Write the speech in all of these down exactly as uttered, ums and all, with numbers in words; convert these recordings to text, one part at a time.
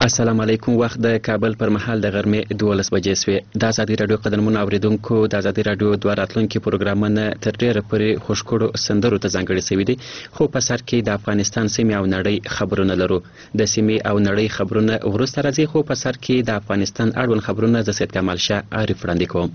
السلام علیکم. وخت د کابل پر مهال د غرمې دولس بجې سوې. د ازادي راډیو قدرمنو اوریدونکو د ازادي راډیو دوه راتلونکي پروګرامونه تر ډیره پورې خوشکړو سندرو ته ځانګړي شوي دي، خو په سر کې د افغانستان سیمې او نړۍ خبرونه لرو. د سیمې او نړۍ خبرونه وروسته راځي، خو په سر کې د افغانستان اړوند خبرونه زه سید کمال شاه عارف وړاندې کوم.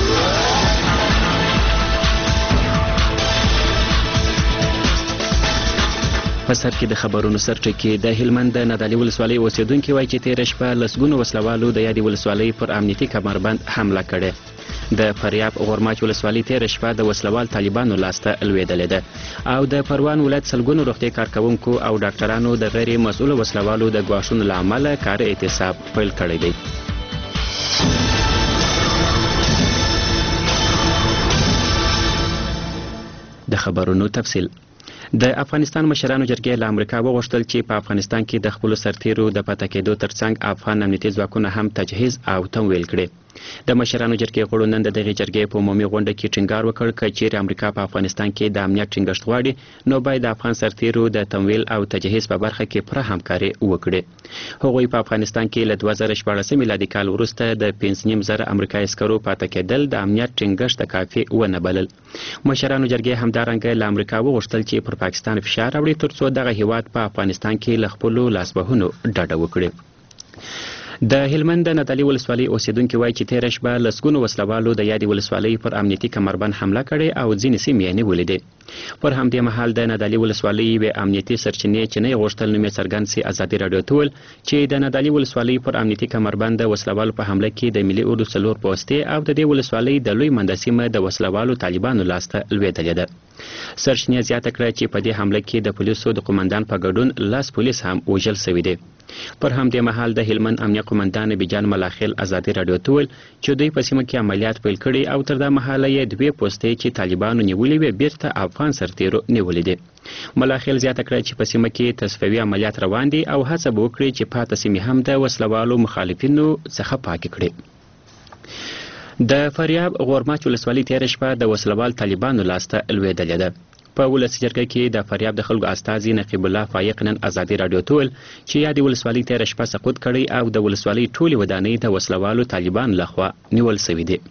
په سر کې د خبرونو سرټکی د هلمند د نادعلي ولسوالۍ اوسیدونکي وایي چې تېره شپه لسګونو وسلوالو د یادې ولسوالۍ پر امنیتي کمربند حمله کړې. د فاریاب غورماچ ولسوالۍ تېره شپه د وسلوال طالبانو لاسته لوېدلې ده، او د پروان ولایت سلګونو روغتیا کارکوونکو او ډاکټرانو د غیر مسؤلو وسلوالو د ګواښونو له امله کار اعتصاب پیل کړی دی. د خبرونو تفصیل. د افغانستان مشرانو جرګې له امریکا وغوښتل چې په افغانستان کې د خپلو سرتیرو د پاتې کېدو ترڅنګ افغان امنیتي ځواکونه هم تجهیز او تمویل کړي. د مشرانو جرګې غړو نن د دغې جرګې په عمومي غونډه کې ټینګار وکړ که چیرې امریکا په افغانستان کې د امنیت ټینګښت غواړي، نو باید د افغان سرتیرو د تمویل او تجهیز په برخه کې پوره همکاري وکړي. هغوی په افغانستان کې له دوه زره شپاړسم میلادي کال وروسته د پنځه نیم زره امریکایي عسکرو پاتې کېدل د امنیت ټینګښت ته کافي ونه بلل. مشرانو جرګې همدارنګه له امریکا وغوښتل چې پر پاکستان فشار راوړي ترڅو دغه هیواد په افغانستان کې له خپلو لاسوهنو ډډه وکړي. د هلمند د نادعلي ولسوالۍ اوسیدونکي وایي چې تېره شپه لسګونو وسلوالو د یادې ولسوالۍ پر امنیتي کمربند حمله کړې او ځینې سیمې یې نیولې دي. پر همدې مهال د نادعلي ولسوالۍ یوې امنیتي سرچینې چې نه یې غوښتل نوم یې څرګند سي ازادي راډیو ته وویل چې د نادعلي ولسوالۍ پر امنیتي کمربند د وسلوالو په حمله کې د ملي اردو څلور پوستې او د دې ولسوالۍ د لوی منده سیمه د وسلوالو طالبانو لاسته لوېدلې ده. سرچینې زیاته کړه چې په دې حمله کې د پولیسو د قومندان په ګډون لس پولیس هم وژل شوي دي. پر همدې مهال د هلمند امنیه قومندان بیجان ملاخیل ازادي راډیو ته وویل چې دوی په سیمه کې عملیات پیل کړي او تر دا مهاله یې دوې پوستې چې طالبانو نیولې وې بیرته افغان سرتیرو نیولې دي. ملاخیل زیاته کړه چې په سیمه کې تصفیوي عملیات روان دي او هڅه به وکړي چې پاته سیمې هم د وسلوالو مخالفینو څخه پاکې کړي. د فاریاب غورماچ ولسوالۍ تېره شپه د وسلوال طالبانو لاسته لوېدلې ده. په ولسي جرګه کې د فاریاب د خلکو استازي نقیب الله فایق نن ازادي راډیو ته وویل چې یادې ولسوالۍ تېره شپه سقوط کړی او د ولسوالۍ ټولې ودانۍ د وسلوالو طالبانو لخوا نیول شوي دي.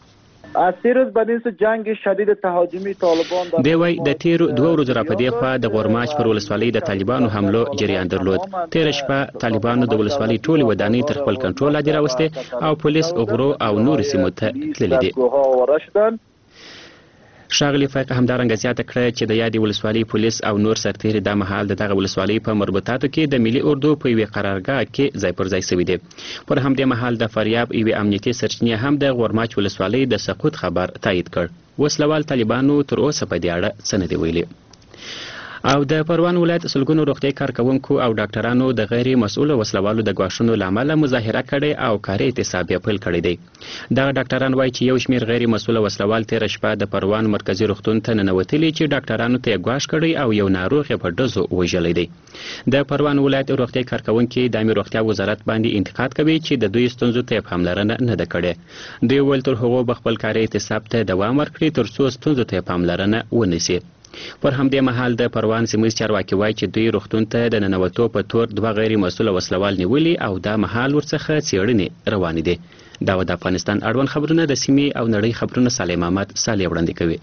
دی وایي د تیرو دوه ورځو راپدې خوا د غورماچ پر ولسوالۍ د طالبانو حملو جریان درلود. تېره شپه طالبانو د ولسوالۍ ټولې ودانۍ تر خپل کنټرول لاندې راوستې او پولیس غرو او نورو سیمو ته تللي دي. ښاغلي فایق همدارنګه زیاته کړه چې د یادې ولسوالۍ پولیس او نور سرتیري دا مهال د دغه ولسوالۍ په مربوطاتو کې د ملي اردو په یوې قرارګاه کې ځای پر ځای شوي دي. پر همدې مهال د فاریاب یوې امنیتي سرچینې هم د غورماچ ولسوالۍ د سقوط خبر تایید کړ. وسلوال طالبانو تر اوسه په دې اړه څه نه دي ویلي. او د پروان ولایت سلګونو روغتیا کارکوونکو او ډاکټرانو د غیر مسؤلو وسلوالو د ګواښونو له امله مظاهره کړې او کاري اعتصاب یې پیل کړی دی. دغه ډاکټران وایي چې یو شمېر غیر مسؤله وسلوال تېره شپه د پروان مرکزي روغتون ته ننوتلي چې ډاکټرانو ته یې ګواښ کړی او یو ناروغ یې په ډزو وژلی دی. د پروان ولایت روغتیا کارکوونکي د عامې روغتیا وزارت باندې انتقاد کوي چې د دوی ستونزو ته یې پاملرنه نه ده کړې. دوی ویل تر هغو به خپل کاري اعتصاب ته دوام ورکړي تر څو ستونزو ته یې پاملرنه ونیسي. پر همدې مهال د پروان سیمه چارواکي وایي چې دوی روغتون ته د ننوتو په تور دوه غیر مسؤله وسلوال نیولي او دا مهال ورڅخه څېړنې روانې دي. دا و د افغانستان اړوند خبرونه د سیمې او نړۍ خبرونه صالح محمد صالح وړاندې کوي.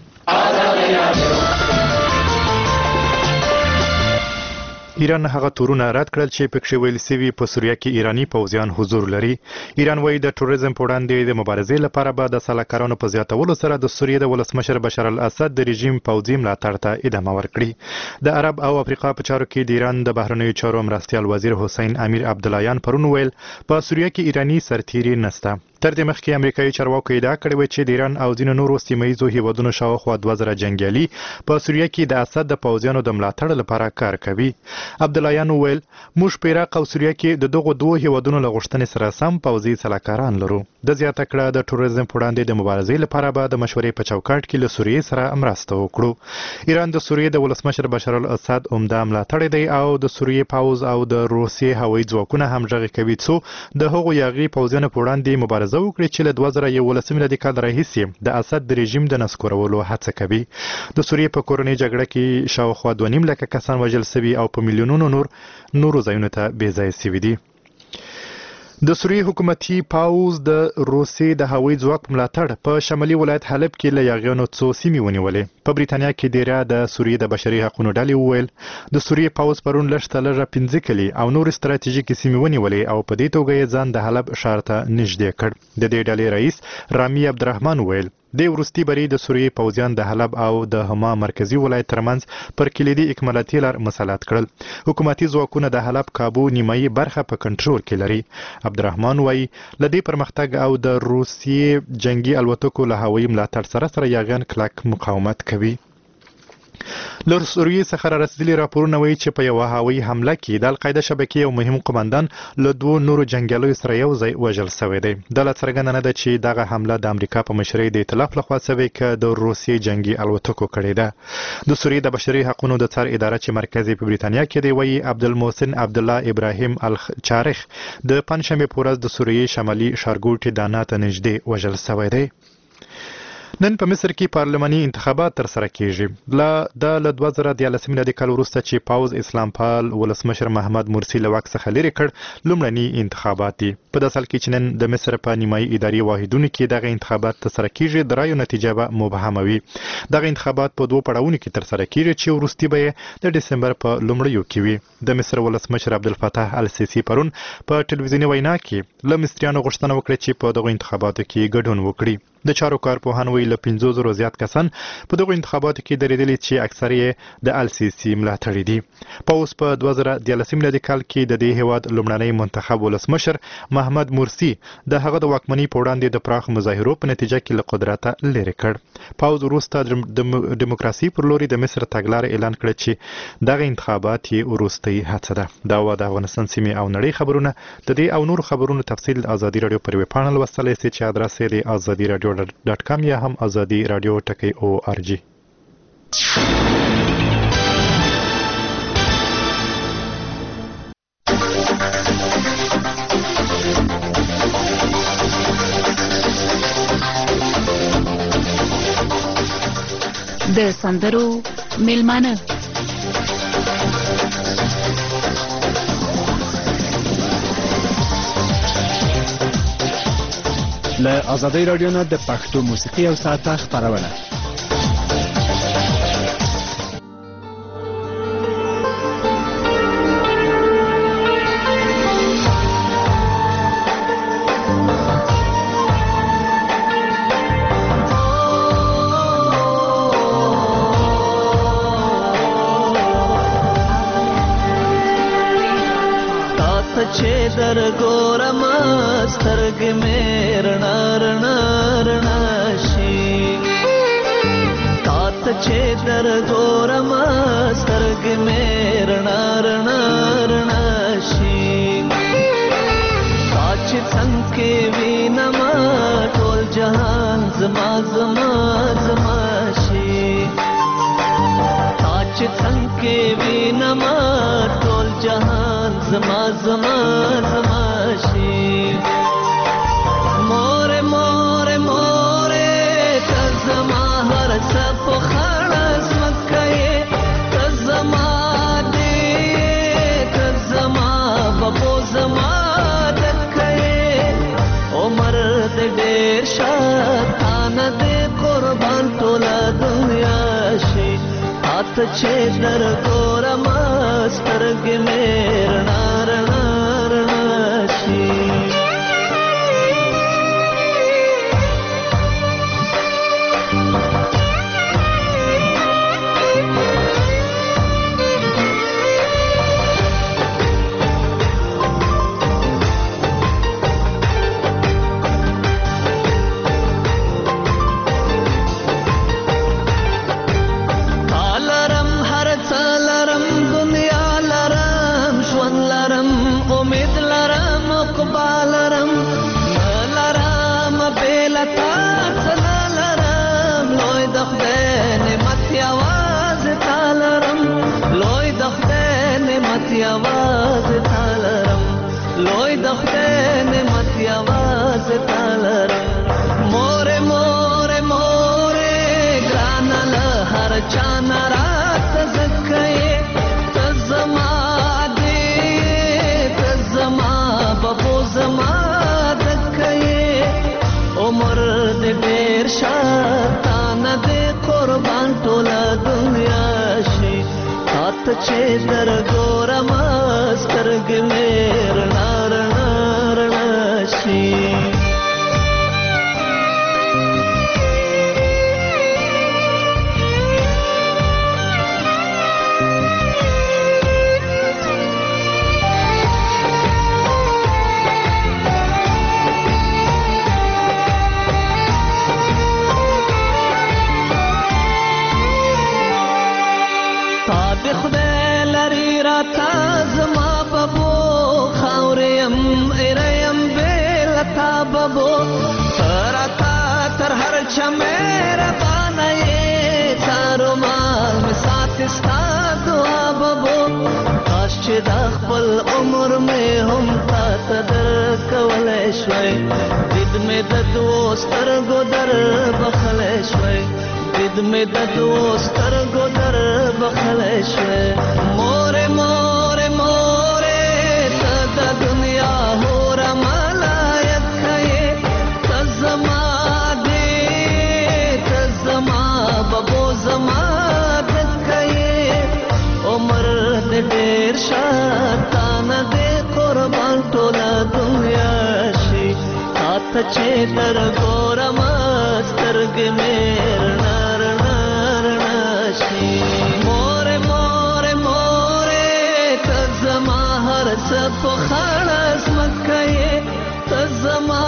ایران هغه تورونه رد کړل چې پکې ویل شوي په سوریه کې ایرانی پوځیان حضور لري. ایران وایي د ټوریزم په وړاندې د مبارزې لپاره به د سلاکارانو په زیاتولو سره د سوریې د ولسمشر بشار الاسد د رژیم پوځي ملاتړ ته ادامه ورکړي. د عرب او افریقا په چارو کې د ایران د بهرنیو چارو مرستیال وزیر حسین امیر عبداللهیان پرون ویل په سوریه کې ایرانی سرتیري نشته. تر دې مخکې امریکایي چارواکو ادعا کړې وه چې د ایران او ځینو نورو سیمه ییزو هیوادونو شاوخوا دوه زره جنګیالي په سوریه کې د اسد د پوځیانو د ملاتړ لپاره کار کوي. عبداللهیان وویل موږ په عراق او سوریه کې د دغو دوو هیوادونو له غوښتنې سره سم پوځي سلاکاران لرو. د زیاته کړه د ټوریزم په وړاندې د مبارزې لپاره به د مشورې په چوکاټ کې له سوریې سره مرسته وکړو. ایران د سوریې د ولسمشر بشار الاسد عمده ملاتړی دی او د سوریې پوځ او د روسیې هوایي ځواکونه هم غږ کوي څو د هغو یاغي پوځیانو په وړاندې مبارزه وکړي چې له دوه زره یولسم میلادي کال راهیسې د اسد د رژیم د نسکورولو هڅه کوي. د سوریې په کورنۍ جګړه کې شاوخوا دوه نیم لکه کسان وژل شوي او په میلیونونو نور نورو ځایونو ته بې ځایه شوي دي. د سوریې حکومتي پاوز د روسیې د هوایي ځواک ملاتړ په شمالي ولایت حلب کې له یاغیانو څو سیمې ونیولې. په بریتانیا کې دیره د سوریې د بشري حقوقو ډلې وویل د سوریې پاوز پرون لږ ته لږه پنځه کلي او نور ستراتیژیکې سیمې ونیولې او په دې توګه یې ځان د حلب ښار ته نږدې کړ. د دې ډلې رئیس رامي عبدالرحمن وویل د وروستي بری د سوریې پوځیان د حلب او د هما مرکزی ولایت ترمنځ پر کلیدي اکمالاتي لار مسلط کړل. حکومتي ځواکونه د حلب کابو نیمایي برخه په کنټرول کې لري. عبدالرحمن وایي لدې پرمختګ او د روسیې جنگي الوتکو له هوایي ملاتړ سره سره یاغیان کلک مقاومت کوي. له سوریې څخه را رسیدلي راپورونه وایي چې په یوه هوایي حمله کې د القاعده شبکې یو مهم قماندان له دوو نورو جنګیالیو سره یو ځای وژل شوی دی. دا لا څرګنده نه ده چې دغه حمله د امریکا په مشرۍ د ائتلاف لخوا شوې که د روسیې جنګي الوتکو کړې ده. د سوریې د بشري حقوقو د څار اداره چې مرکز په بریتانیا کې دی وایي عبدالمحسن عبدالله ابراهیم الچارخ د پنجشنبې په ورځ د سوریې شمالي ښارګوټي دانا ته نږدې وژل شوی دی. نن په مصر کې پارلماني انتخابات ترسره کیږي. لا د له دوه زره دیارلسم میلادي کال وروسته چې پاوز اسلام پال ولسمشر محمد مرسي له واک څخه لرې کړ لومړني انتخابات دي. په داسې حال کې چې نن د مصر په نیمایي اداري واحدونو کې دغه انتخابات ترسره کیږي د رایو نتیجه به مبهمه وي. دغه انتخابات په دوه پړاوونو کې ترسره کیږي چې وروستي به د دسمبر په لومړیو کې وي. د مصر ولسمشر عبدالفتاح السیسي پرون په ټلویزیوني وینا کې له مصریانو غوښتنه وکړه چې په دغه انتخاباتو کې ګډون وکړي. د چارو کارپوهان ویل له پنځو زرو زیات کسان په دغو انتخاباتو کې درېدلي چې اکثر یې د السیسي ملاتړي دي. پاوز په دوه زره دیارلسم میلادي کال کې د دې هیواد لومړنی منتخب ولسمشر محمد مرسي د هغه د واکمنۍ په وړاندې د پراخ مظاهرو په نتیجه کې له قدرته لرې کړ. پاوز وروسته د دیموکراسي پر لوري د مصر تګلاره اعلان کړه چې دغه انتخابات یې وروستۍ هڅه ده. دا و د افغانستان سیمې او نړۍ خبرونه. د دې او نور خبرونو تفصیل ازادي رادیو پر ویب پاڼه لوستلی سئ چې ادرس یې د ازادي رادیو ډاټ کام یا هم ازادي رادیو ټکی او آر جی. د سندرو میلمانه له ازادي رادیو نه د پښتو موسیقي او ساعته خبرونه. چې در ګورم سترګې مې رڼا رڼا رڼا شي. تا ته چې در ګورم سترګې مې رڼا رڼا رڼا شي. تا چې څنګه کې وینم ټول جهان زما زما زما شي. تا چې څنګه کې وینم ټول جهان زما زما زما شي. مور مور مور ته زما هر څه په خړ سمکې ته زما دې ته زما بابو زما دکې عمر دې ډېر شاتانه دې قربان ټوله دنیا شي. ته چې در ګورم سترګې مې رڼا رڼا رڼا شي. आवाज तालरम लोय दखते ने मती आवाज तालरम मोरे मोरे मोरे ग्रानल हर चाना रात जक्के तजमा दे तजमा बबो जमा چې در ګورم سترګې مې رڼا رڼا رڼا شي. دا خپل عمر مې هم تا ته در کولی شوی دید مې د دوو سترګو در بخلی شوی دید مې د دوو سترګو در بخلی شوی. مورې مورې مورې ته د دنیا هوره ملایک یې ته زما دې ته زما ببو زما دکه یې عمر دې ډېر شاتانه دې قربان ټوله دنیا شي. تا ته چې در ګورم سترګې مې رڼا رڼا رڼا شي. مورې مورې مورې ته زما هر څه په خړه ځمکه یې ته زما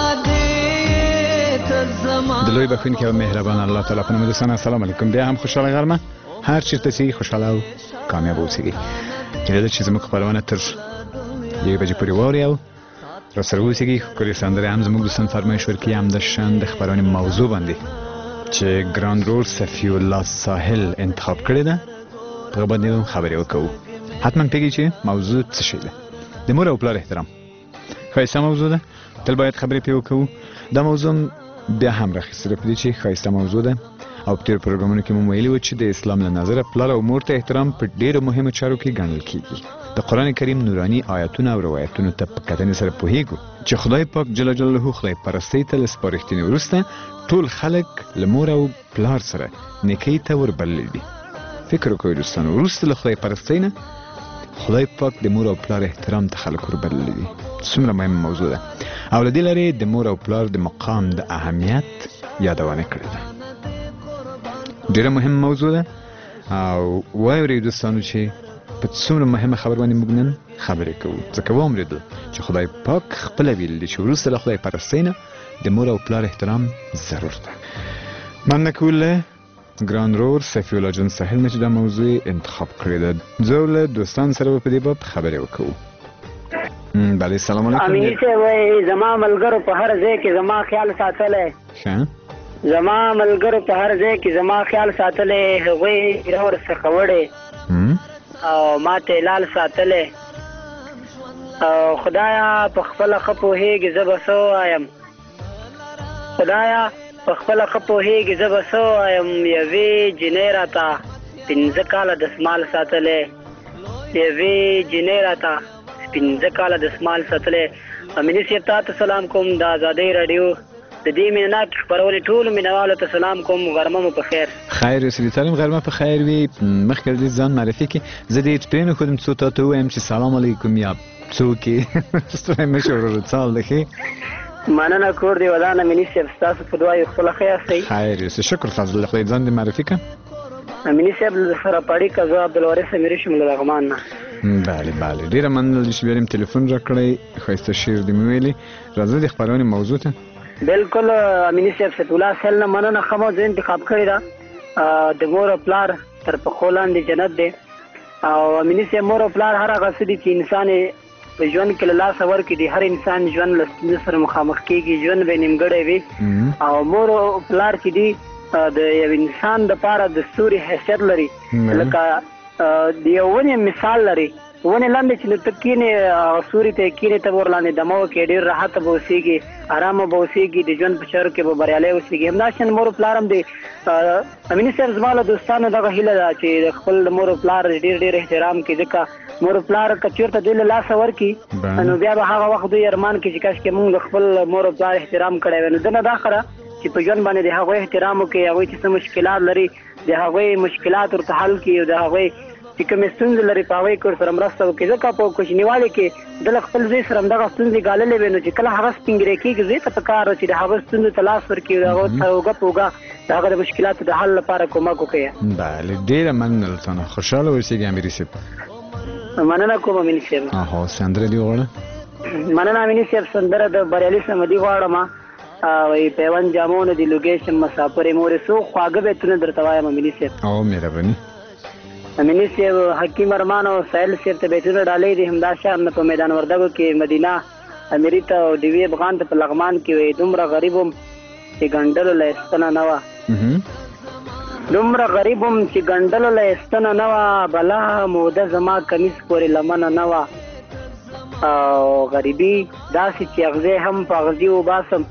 دې ته زما. د لوی بخښونکي او مهربان الله تعالی په نوم دوستان السلام علیکم. بیا هم خوشحاله غرمه هر چیرته چې خوشحاله او کامیاب اوسئ. هیله ده چې زموږ خپرونه تر یوې بجې پورې واورئ او راسره اوسئ. ښکلې سندرې هم زموږ دوستان فرمایش ورکړي هم د شان د خپرونې موضوع باندې چې ګران رول صفي الله ساحل انتخاب کړې ده په هغه باندې هم خبرې وکړو. حتما پوهېږئ چې موضوع څه شی ده. د مور او پلار احترام ښایسته موضوع ده، تل باید خبرې پرې وکړو. دا موضوع بیا هم راخیستله په دې چې ښایسته موضوع ده او په تېرو پروګرامونو کې مو ویلي وو چې د اسلام له نظره پلار او مور ته احترام په ډېرو مهمو چارو کې ګڼل کېږي. د قرآن کریم نوراني آیاتونه او روایتونو ته په کتنې سره پوهېږو چې خدای پاک جل جلاله خدای پرستۍ ته له سپارښتنې وروسته ټول خلک له مور او پلار سره نیکۍ ته وربللي دي. فکر وکړئ دوستانو، وروسته له خدای پرستۍ نه خدای پاک د مور او پلار احترام ته خلک وربللي دي. څومره مهمه موضوع ده او له دې لارې د مور او پلار د مقام د اهمیت یادونه کړې ده. ډېره مهمه موضوع ده او واورئ دوستانو چې په څومره مهمه خبر باندې موږ نن خبرې کوو، ځکه واورېدل چې خدای پاک خپله ویلي دي چې وروسته له خدای پرستۍ نه د مور او پلار احترام ضرور ده. مننه کوو له ګران رور صفي الله جان ساحل نه چې دا موضوع انتخاب کړې ده. زه له دوستان سره به په دې باب خبرې وکړو. بله سلام علیکم. امیر صاحب وایي زما ملګرو په هر ځای کې زما خیال ساتلی ښه زما ملګرو په هر ځای کې زما خیال ساتلی، هغوی ایره ورڅخه وړې او ما ته لال ساتلی. او خدایا په خپله ښه پوهېږي زه به څه ووایم، خدایا په خپله ښه پوهېږي زه به څه ووایم. یوې جینۍ راته پنځه کاله دسمال ساتلی، یوې جینۍ راته پنځه کاله دسمال ساتلی. امیني صاحب تا ته سلام کوم، د ازادۍ راډیو د دې مینهناکې خپرونې ټولو مینهوالو ته سلام کوم. غرمه مو په خیر. خیر اوسئ. سلام غرمه په خیر وي. مخکې له دې ځان معرفي کړي. زه دې پرېنښودم څو تا ته ووایم چې سلام علیکم یا څوک یې ستړی مه شې ورور څال دی ښې. مننه کور دې ودان. امیني صاحب ستاسو په دعا یو خپله ښه یاستئ. خیر اوسئ. شکر فضل الله. خدای ځان دې معرفي کړه. امیني صاحب سره پاړیکه زه عبدالوارث امیري شم له لغمان نه. بله بله ډېره مننه چې بیا دې تلیفون راکړی. ښایسته شعر دې مې ویلي. راځه د خپرونې موضوع ته. بالکل امیني صاحب صفي الله ساحل نه مننه. ښه موضوع انتخاب کړې ده. د مور او پلار تر پښو لاندې جنت دی. او امیني صاحب مور او پلار هر هغه څه دي چې انسان په ژوند کې له لاسه ورکړي دي. هر انسان ژوند له ستونزو سره مخامخ کېږي، ژوند به نیمګړی وي. او مور او پلار چې دي د یو انسان دپاره د ستوري حیثیت لري، لکه د یو ونې مثال لري. ونې لاندې چې نو ته کښېنې سوري ته یې کښېنې ته به ورلاندې دمه وکړې، ډېر راحته به اوسېږي، ارامه به اوسېږي، د ژوند په چارو کې به بریالی اوسېږي. همداشان مور او پلار هم دی. امیني صاحب زما له دوستانو دغه هیله ده چې د خپل مور او پلار ډېر ډېر احترام کړي، ځکه مور او پلار که چېرته دوی له لاسه ورکړي نو بیا به هغه وخت دوی ارمان کړي چې کاشکې مونږ د خپل مور او پلار احترام کړی وی. نو ده نه دا ښه ده چې په ژوند باندې د هغوی احترام وکړي، هغوی چې څه مشکلات لري د هغوی مشکلات ورته حل کړي او د هغوی چې کومې ستونزې لري په هغه کې ورسره مرسته وکړي. ځکه په کوچنیوالي کې د خپل زوی سره همدغه ستونزې ګاللې وي، نو چې کله هغه سپینګیری کېږي زوی ته پکار چې د هغه ستونزو ته لاس ورکړي، د هغه سره اوږه په اوږه د هغه د مشکلاتو د حل لپاره کومک وکړي. بله ډېره مننه له تا نه. خوشحاله اوسېږي امیر صاحب. مننه کوم امین صاحب. هو سندره دې وغواړه. مننه امین صاحب. سندره د بریالي صمدي غواړم. وایي پیوند جامو نه دي لوګی شم مسافرې مورې څو خواږه بیتونه درته وایم امین صاحب. او مهرباني. امین صاحب حکیم ارمان او سایل صاحب ته بیتونه ډالۍ دي. همدا شان په میدان وردګو کې مدینه امیري ته او ډیوی افغان ته په لغمان کې وایي دومره غریب وم چې ګنډلو له ایستنه نه وه، دومره غریب وم چې ګنډلو له ایستنه نه وه، بلا موده زما کمیس پورې لمنه نه وه، او غریبي داسې چې اغزی هم په اغزي وباسم،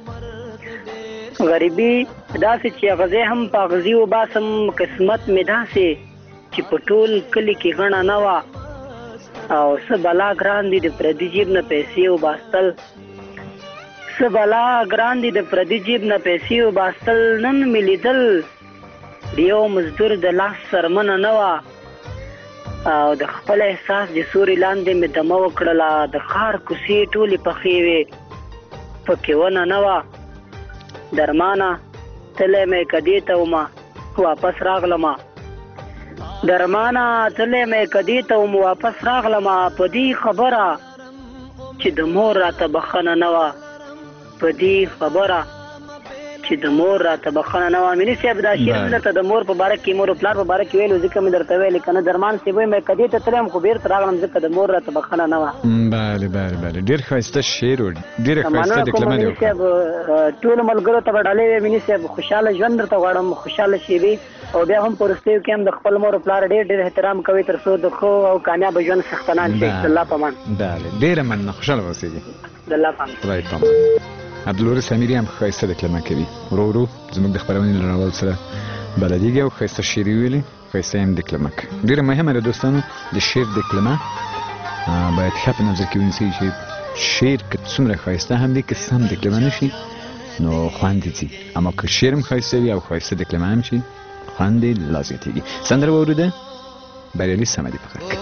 غریبي داسې چې اغزی هم په اغزي وباسم، قسمت مې داسې چې په ټول کلي کې غڼه نه وه، او څه بلا ګران دي د پردي جیب نه پیسې وباستل، څه بلا ګران دي د پردي جیب نه پیسې وباستل، نن مې لیدل د یو مزدور د لاس سرمنه نه وه، او د خپل احساس د سوري لاندې مې دمه وکړله، د ښار کوڅې ټولې پخې وې پکې ونه نه وه، درمانه تلی مې کدې ته ومه واپس راغلمه، درمانه تلی مې کدې ته وم واپس راغلمه، په دې خبره چې د مور راته بخښنه نه وه، په دې خبره چې د مور راته بخښنه نه وه. امیني صاحب دا شعر مې درته د مور په باره کې مور او پلار په باره کې ویلو، ځکه مې درته ویلې که نه درمان صاحب وایي مې کدې ته تللی یم خو بېرته راغلم ځکه د مور راته بخښنه نه وه. بله بله بله ډېر ښایسته شعر و، ډېره ښایسته ډکلمه دې وکړه. ټولو ملګرو ته به ډالۍ وي امیني صاحب، خوشحاله ژوند درته غواړم، خوشحاله شېبې، او بیا هم په وروستیو کې هم د خپل مور او پلار ډېر ډېر احترام کوئ تر څو د ښو او کامیابه ژوند څښتنان شئ. د الله په امان. بله ډېره مننه، خوشحاله به اوسېږي. د الله په امان. خدای پامان. عبدالوارث امیري هم ښایسته ډکلمه کوي، ورو ورو زموږ د خپرونې له نړیوال سره بلدېږي او ښایسته شعر یې ویلي، ښایسته هم ډکلمه کوي. ډېره مهمه ده دوستانو د شعر ډکلمه باید ښه په نظر کې ونیسئ چې شعر که څومره ښایسته هم دی که سم ډکلمه نه شي نو خوند یې ځي، اما که شعر هم ښایسته وي او ښایسته ډکلمه هم شي خوند یې لا زیاتېږي. سندره واورېده بریالي صمدي په غږ.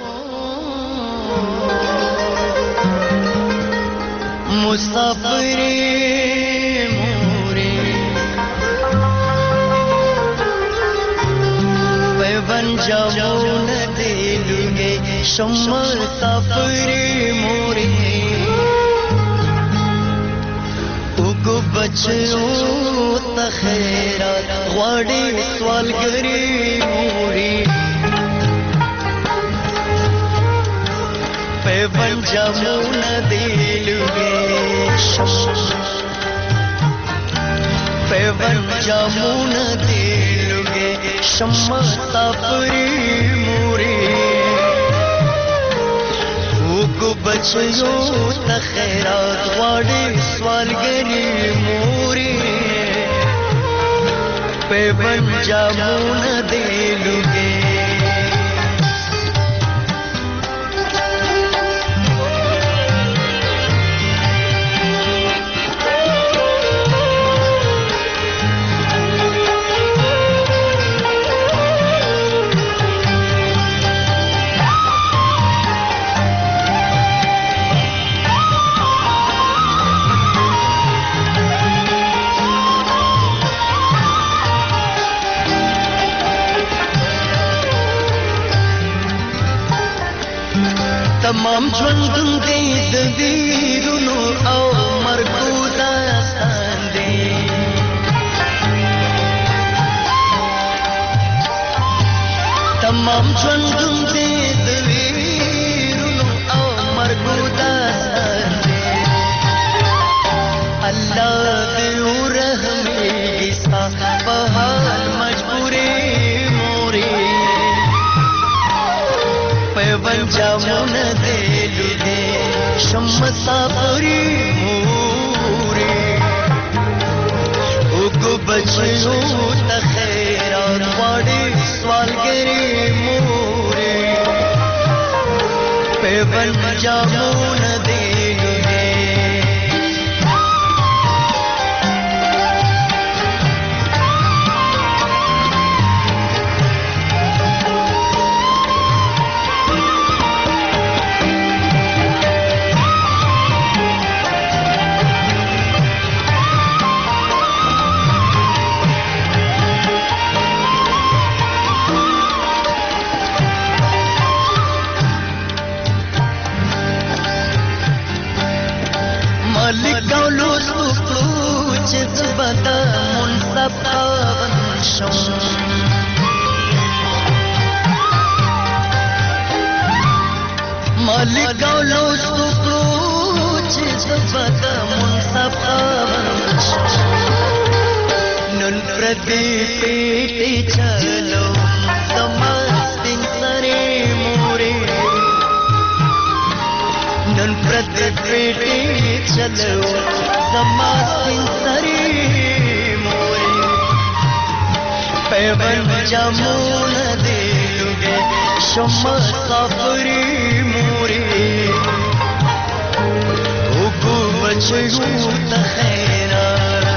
مسافری موری پیوند جامون دیلوگے شما مسافری موری اگو بچیو تخیرات غواڑی سوالگری موری پیوند جامون دیلوگے پیوند جامون دیلوگے شما مسافری موری وگو بچیو تخیرات غواڑی سوالگری موری پیوند جامون دیلوگے تمام ژوندون دې د ویرونو او مرګو داستان دی تمام ژوندون دې د ویرونو او مرګو داستان دی الله دې ورحمېږي ستا په حال مجبورې مورې پیوند جامون دیلوگے شم مسافری موری اگو بچیو تخیرات غواڑی سوالگری موری پیوند جامون دیلوگے زبد منصب خاون شم مالک اولو سکرو چه زبد منصب خاون شم نن پردی پیٹی چلو سماسپین سری موری نن پردی پیٹی چلو سماسپین سری موری پیبن جامون دیلوگے شما صافری موری اوگو بچیو تخیرہ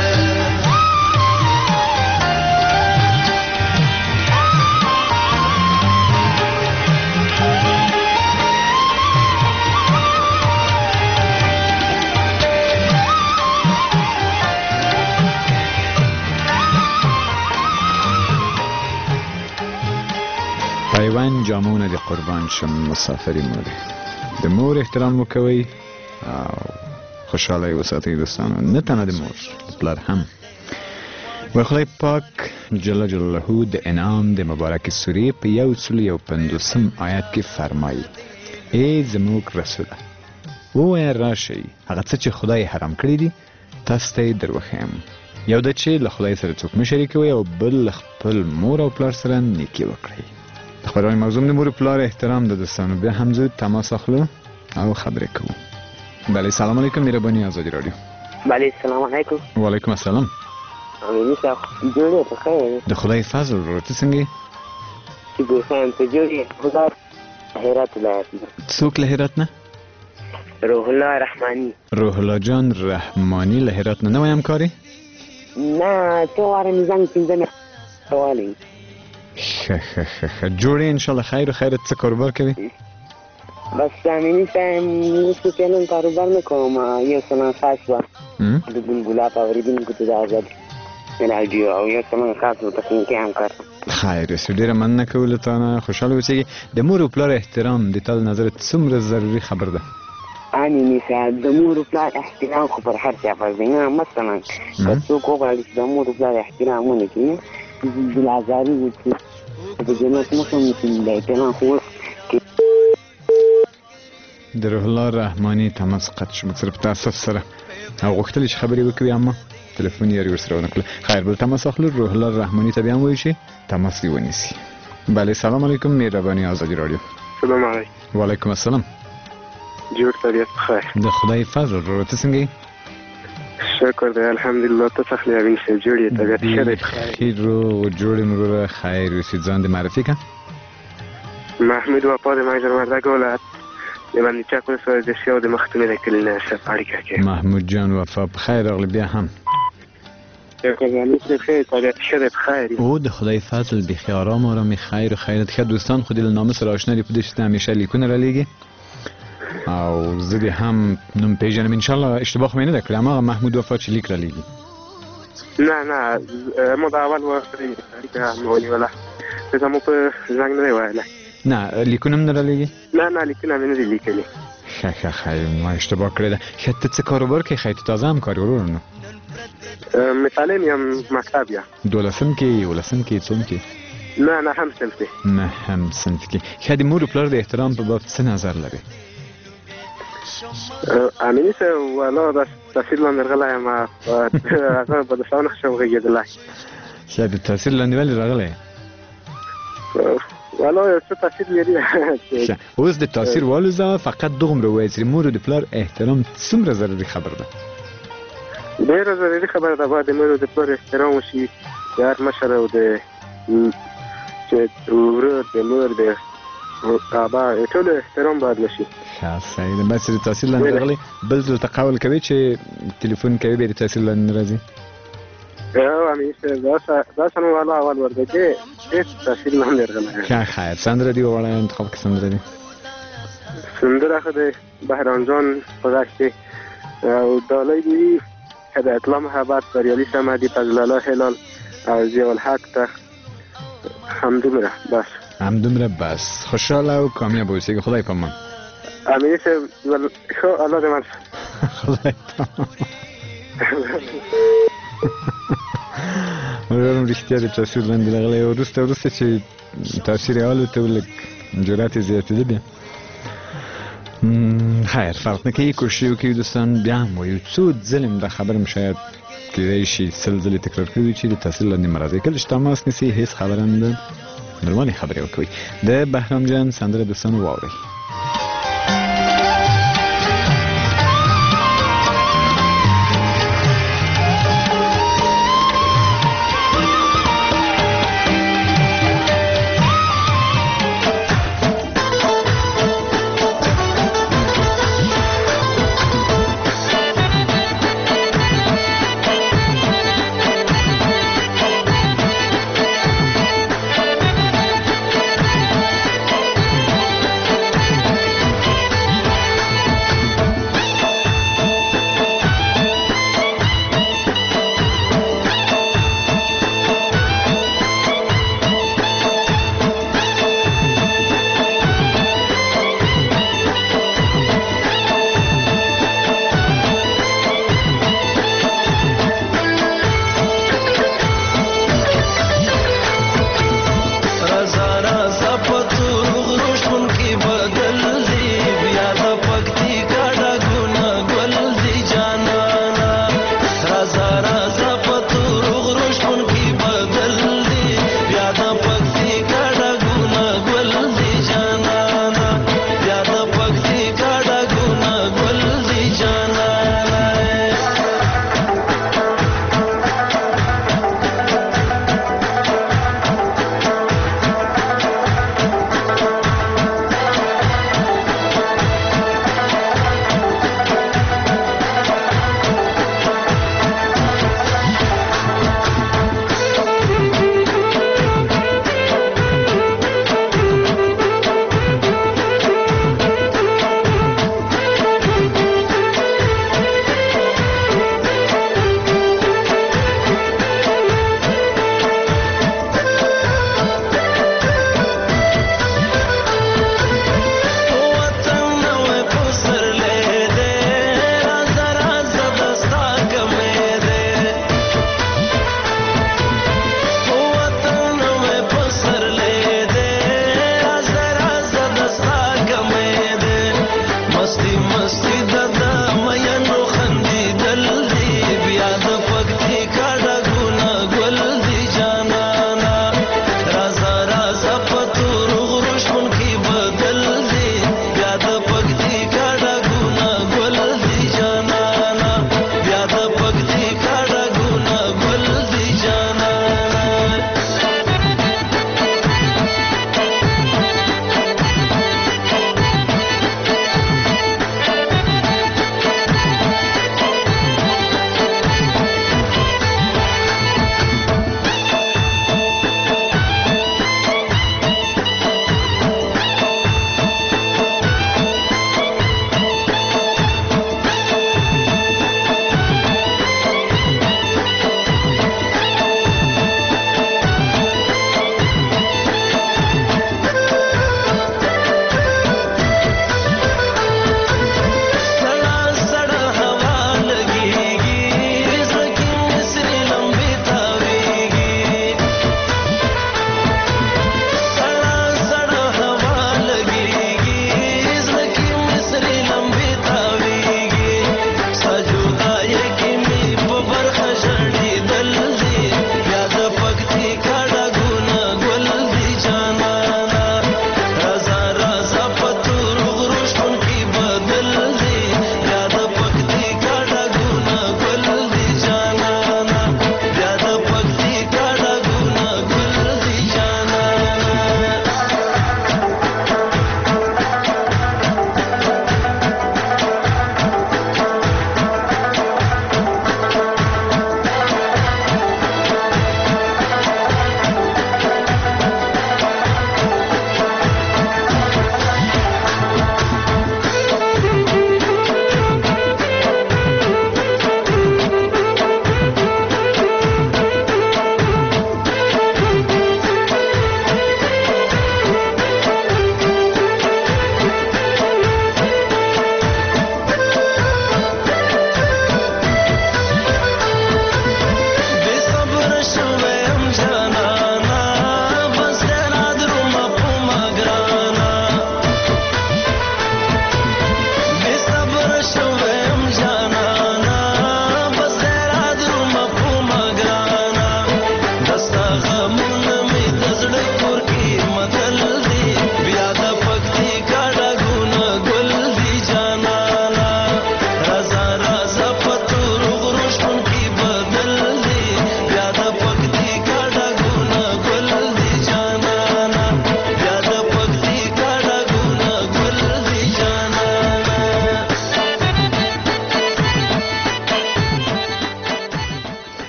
پیوند جامونه دی قربان شم مسافری موری د مور احترام وکوي او خوشحاله وساتئ دوستانو نه تنه د مور پلار هم و خدای پاک جل جلاله د انعام د مبارک سوره په یو سل یو پنځوسم آیات کې فرمایي ای زموږ رسوله ووایه راشئ هغه څه چې خدای حرام کړي دي تاسو ته یې دروښیم یو دا چې له خدای سره څوک مه شریکوئ او بل خپل مور او پلار سره نیکي وکړئ خبرهای موضوع د مور پلار احترام د دوستانو بیا هم زود تماس اخلو او خبرې کوو. بله سلام علیکم مهرباني آزادی رادیو. بله سلام علیکم. و علیکم السلام. امینی صاحب جوړه په خیر. د خدای فضل ورو ته څنګه؟ چې ګوښان ته جوړه خدای هرات ولایت. څوک له هرات نه؟ روح الله رحمانی. روح الله جان رحمانی له هرات نه نوی همکاري؟ نه څو واره مې زنګ پنځه سوالي. ښه ښه ښه جوړې انشاءالله خیر و خیرت څه کاروبار کوي؟ بس امینی صاحب اوس خو فعلا کاروبار نه کوم یو سامان خاص وه د بلبلا په اورېدونکو ته د آزاد راډیو او یو سامان خاص و تخنیکي همکار خیر اوس ډېره مننه کوو له تا نه خوشحاله اوسېږي د مور و پلار احترام د تا د نظره څومره ضروري خبر ده؟ امینی صاحب د مور و پلار احترام خو پر هر چا فرض دی نه مثلا که څوک وغواړي چې د مور و پلار احترام ونه کړي بلازاري وکړي د جنت مخه مسلم دی احترام خو د روح الله رحماني تماس قطع شو صرف تاسف سره او غوښتل چې خبرې وکړي اما تلیفون یې ورسره ونه کړل. خیر بل تماس اخلو روح الله رحماني ته بیا هم وایي چې تماس دې ونیسي. بله سلام علیکم مهرباني آزادی رادیو. سلام علیکم. وعلیکم السلام. جوړ طبیعت بخیر. د خدای فضل ورو ته څنګه یې؟ شکر دی الحمدلله ته څه خلیابین شه جوړ یې طبیعت ښه دی خیر و جوړ مروره خیر اوسې ځان دې معرفي که محمود وفا د مجر وردګ ولایت د بندي چک ولسوالۍ د سیاو د مختومې د کلي نه ښه په اړیکه کې محمود جان وفا په خیر راغلی بیا هم شکر دی بخیر طبیعت ښه دی په خیر او د خدای فضل بیخي آرام آرامي خیر و خیرت ښه دوستان خو دې له نامه سره اشنا دي په دې چې ته همیشه لیکونه رالیږي او زه دې هم نوم پېژنم انشاءالله اشتباه خو مې نه ده کړې هماغه محمود وفا چې لیک رالیږي نه نه ما د اول وخت اړیکه مې ونیوله ځکه مو په زنګ نه دی ویلی نه لیکونه هم نه رالیږي نه نه لیکونه مې نه دي لیکلي ښه ښه ښه ما اشتباه کړې ده ښه ته څه کاروبار کوې ښایي ته تازه هم کار ورور نو مطالعه یم مکتب یم دولسم کې یولسم کې څوم کې نه نه هم صنف دی نه هم صنف کې ښه د مور و پلار د احترام په باب څه نظر لري؟ امینی صاحب والا د تحصیل لاندې راغلی یم هغه په دفاع نه شم غږېدلی ښه د تحصیل لاندې ولې راغلی والا یو څه تاثیر لري ښه اوس د تاثیر والوځه فقط دومره ووایه چې د مور او د پلار احترام څومره ضروري خبر ده ډېره ضروري خبره ده باید د مور او د پلار احترام وشي د هر مشر او د چې ورور د مور د بابا ټولو احترام باید وشي ښه صحیح ده بس د تحصیل لاندې راغلی بل دلته قول کوي چې تلیفون کوي بیا د تحصیل لاندې نه راځي او امین صاحب دا څنګه والا اول ورته ډېر تحصیل لاندې راغلی ښه خیر سندره دې وغواړه انتخاب کې سندره دې سندره خو د بهرام جان په غږ کې او ډالۍ دي که د اطلاع محبت بریالي صمدي فضل الله هلال او ضیاء الحق ته همدومره بس همدومره بس خوشحاله او کامیاب اوسئ خدای پامان امین صاحب ښه الله دې من خدای پامان مرغرم رښتیا د تاثیر لاندې راغلی او وروسته وروسته چې تاثیر یې والوته لږ جرأت یې زیاتېده بیا خیر فرق نه کوي کوشش یې وکړئ دوستان بیا هم وایو څو ځلې هم دا خبره م شاید کېدای شي سل ځلې تکرار کړي وي چې د تاثیر لاندې مه راځئ کله چې تماس نیسئ هېڅ خبره نه ده نورمالې خبرې وکوئ د بهرام جان سندره دوستانو واورئ Thank you.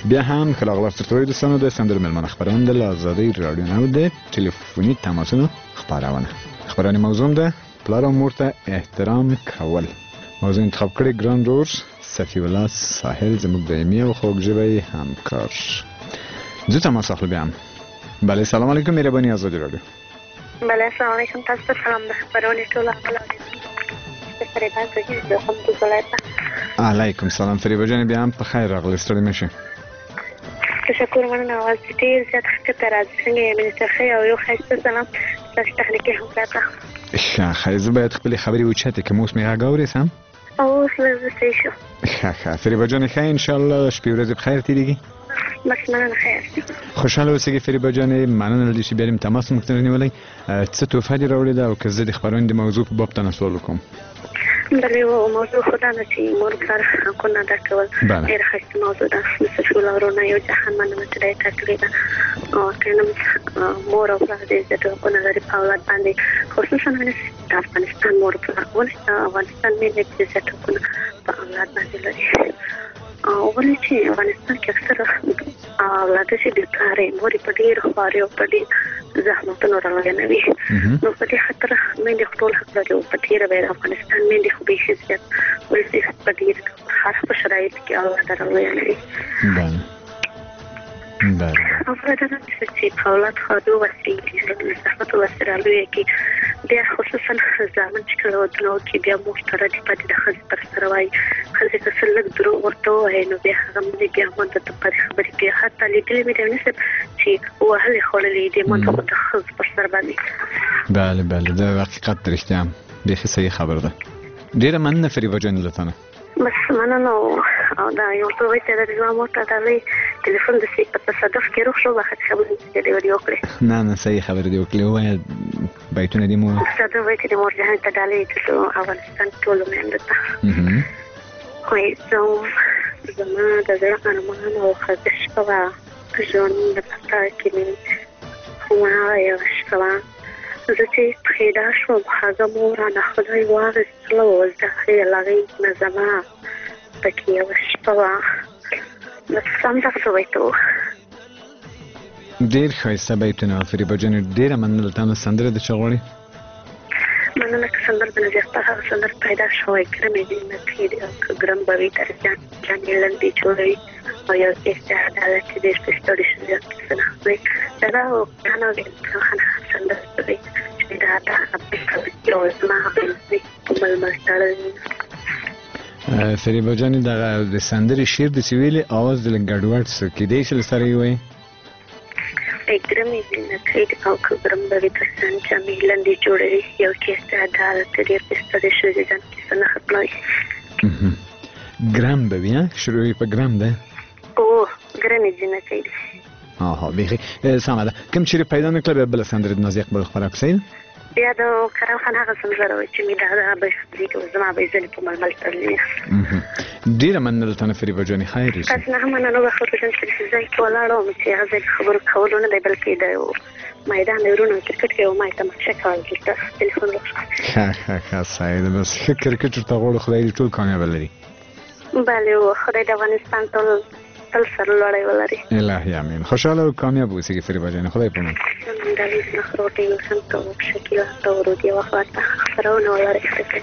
بیا هم کله غلط ستوري دوستانو د سندرو ملمن خبران د آزادۍ رادیو نو د ټلیفوني تماسونو خبرونه خبرونه موضوع ده پلار او مور ته احترام کول. موضوع انتخاب کړی ګران رور صفی الله ساحل زموږ د ایمی او خوږ ژبې همکار. زه تماس اخلم بیا. بله سلام علیکم مهرباني آزادۍ رادیو. بله السلام علیکم تاسو ته سلام د خبرونه ټول خپل فریبا څنګه د کوم څه علیکم سلام فریبا جان بیا هم په خیر راغلی ستړي مشه. تشکر مننه اواز ډیر زیات ښه تر راځي څنګه یې منځه او یو خاصه سلام تاسو تخنیکی هم راته. ښه خایز باید خپل خبري وچاته کوم اوس میغه غوري سم. او سلام سیشو. ښه ښه فریبا جان خیر ان شاء الله شپې ورځې بخیر تیریږي. بس مننه خیر. خوشاله اوسئ فریبا جان مننه لدې چې بیا تماس مو کړی نیولای څه توفه دی راوړی دا او که زه د خبرونې د موضوع په باب تاسو سوال کوم. بله و موضوع خدا نه چې مور پلار حقونه ادا کول ډېره ښایسته موضوع ده. مثل ټول ورونه یو جهان مننه چې دی ټاکلې ده او که مور او پلار د عزت حقونه لري په اولاد باندې خصوصا د افغانستان مور پلار ولې افغانستان ملي د عزت حقونه په اولاد باندې لري او ولې چې افغانستان کې اکثره اولاد چې د پلار مور په ډېر خواري او په ډېر زحمتونو روانوي نو په دې خاطر مې ټول حق لري او په تېره ویل افغانستان مې خو به حیثیت ولې په ډېر خاص په شرایط کې اولاد روانوي. بله بله افغانستان چې اولاد خادو وسیلې زحمت وسره لوي کې بیا خصوصا ځامن چې کله ودنو کې بیا مور سره د پاتې د خځې پر سره وایي خځې که څه لږ دروغ ورته ووایي نو بیا هغه مونږ بیا مونږ ته په خبرې کې حتی لیدلې مې دی نصب چې وهلې خوړلې دي مونږ ته د خځې پر سر باندې. بله بله دا حقیقت د رښتیا بیخي صحیح خبر ده. ډېره مننه فریبا جان له تانه. بس مننه او دا یو څه وایي چې د زما مور ته دا وایي تلیفون د سی په تصادف کې روغ شو وخت خبرې چې دی ودی وکړي. نه نه صحیح خبره دی وکړي وایي بیتونه دي مو تصادف وایي چې د مور جهان ته ډالې چې افغانستان ټول مېنده ته وایي زه زما د زړه ارمان او خواهش کوه ژوند د پتا کې مې خو یو شپه زه چې پیدا شوم هغه مو رانه خدای واخیستله او زده خیل هغې نه زما پکې یوه شپه وه بس همدغسې وایي ډېر ښایسته بیتونه فریبا جان ډېره مننه له تانه سندره د چا غواړې؟ مننه که سندر د نظر ته هغه سندر پیدا شوی ګرمې دي نکې دي او که ګرم به وي تر جان جانې لنډې جوړوي او یو استعداد چې ډېر پرې ستړي شو زیات کیسه نه خوري دا دا او کانه وي سندر کوي چې دا دا یو زما په ململ تړل. فریبا جان دغه د سندرې شعر د چې ویلې اواز د لږ ګډوډ څه کیدای شي له سره یې وایي؟ ګرمې دي نکې دي او که ګرم به وي تر جان جانې لنډې جوړوي یو کې استعداد چې ډېر پرې ستړي شو ځان کیسه نه ختموي. ګرم به وي شروع یې په ګرم ده؟ او ګرمې دي نکې دي. آها بیخي سمه ده. کوم چیرې پیدا نه کړه بیا بله سندرې د نازي اقبال خپره کړئ؟ بیا د کرم خان هغه سندره وایي چې مې دا به دې زما به یې ځینې په ململ تړلي. ډېره مننه له تانه فریبا جانې خیر اوسئ. تاسو نه هم مننه به خبرو جان چې ځای کې ولاړه وم چې هغه ځای خبرو کولو نه دی بلکې د میدان د ورونو کرکټ کې یو ما تماشه کول دلته تلیفون وکړه. ښه ښه ښه صحیح ده بس ښه کرکټ ورته غواړو خدای دې ټول کامیابه لري. بله و خدای د افغانستان ټول تل سره لړۍ ولري. الهي امین. خوشحاله او کامیاب اوسئ فریبا جان خدای په امان. دلیز نخروټي هم ته شکیلا ته ورودي وخت خبرونه ولري.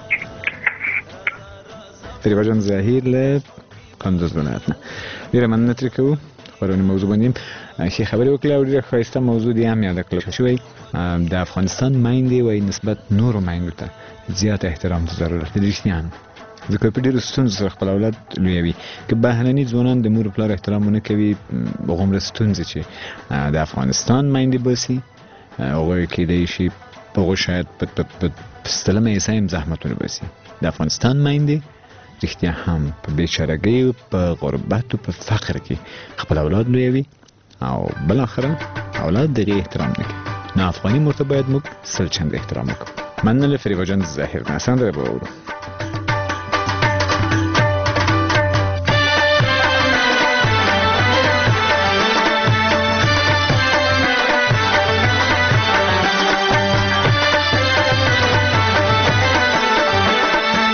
فریبا جان ظاهر له کندوز ولایت نه ډېره مننه ترې کوو. خبرونه موضوع باندې ښې خبرې وکړې او ډېره ښایسته موضوع دې هم یاده کړه شوی د افغانستان میندې وایي نسبت نورو میندو ته زیات احترام ته ضرورت دی. رښتیا هم ځکه په ډېرو ستونزو سره خپل اولاد لویوي. که بهرني ځوانان د مور پلار احترام ونه کوي هغومره ستونزې چې د افغانستان میندې باسي هغوی کیدای شي په هغو شاید په ستلمه حصه هم زحمتونه باسي. د افغانستان میندې رښتیا هم په بېچارهګۍ او په غربت او په فقر کې خپل اولاد لویوي او بالاخره اولاد د هغې احترام نه کوي. نو افغاني مور ته باید موږ سل چنده احترام وکړو. مننه له فریبا جان ظاهر نه سندره به واورو.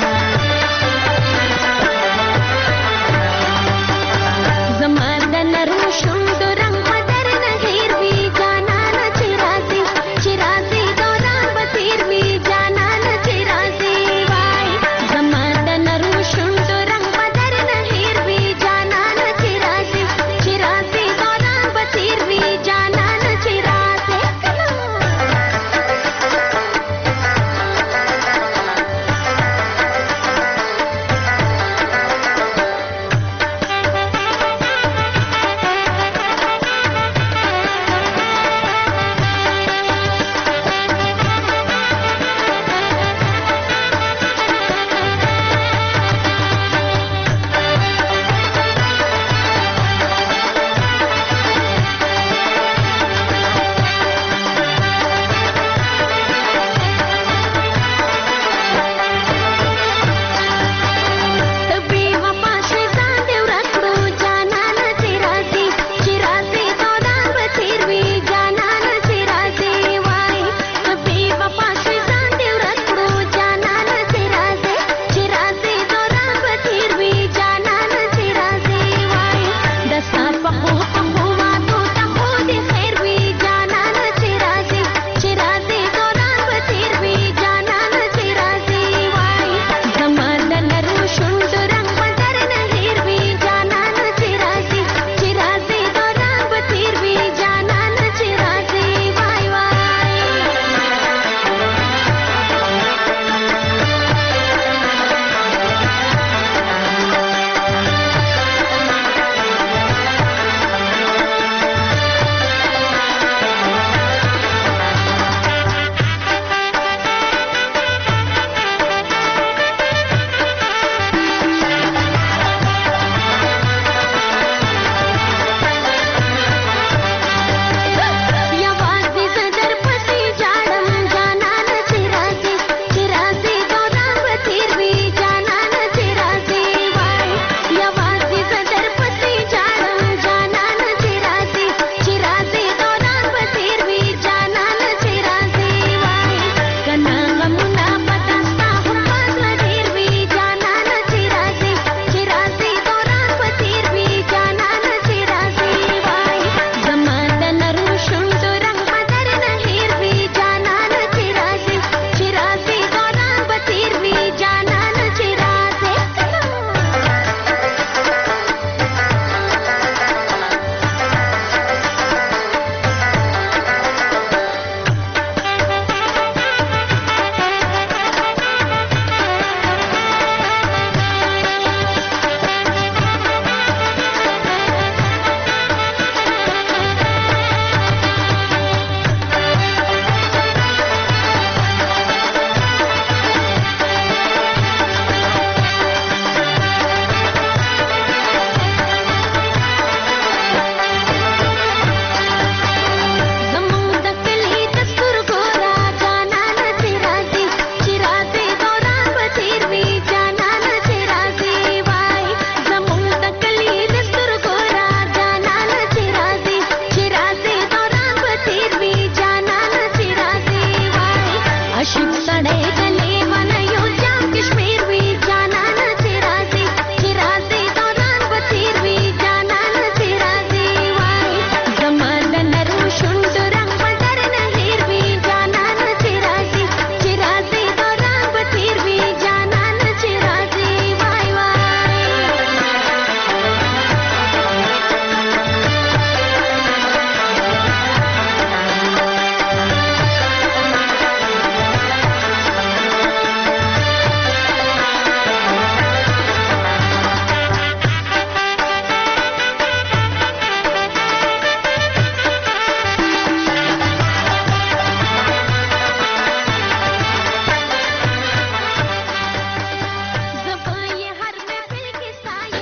زما د نر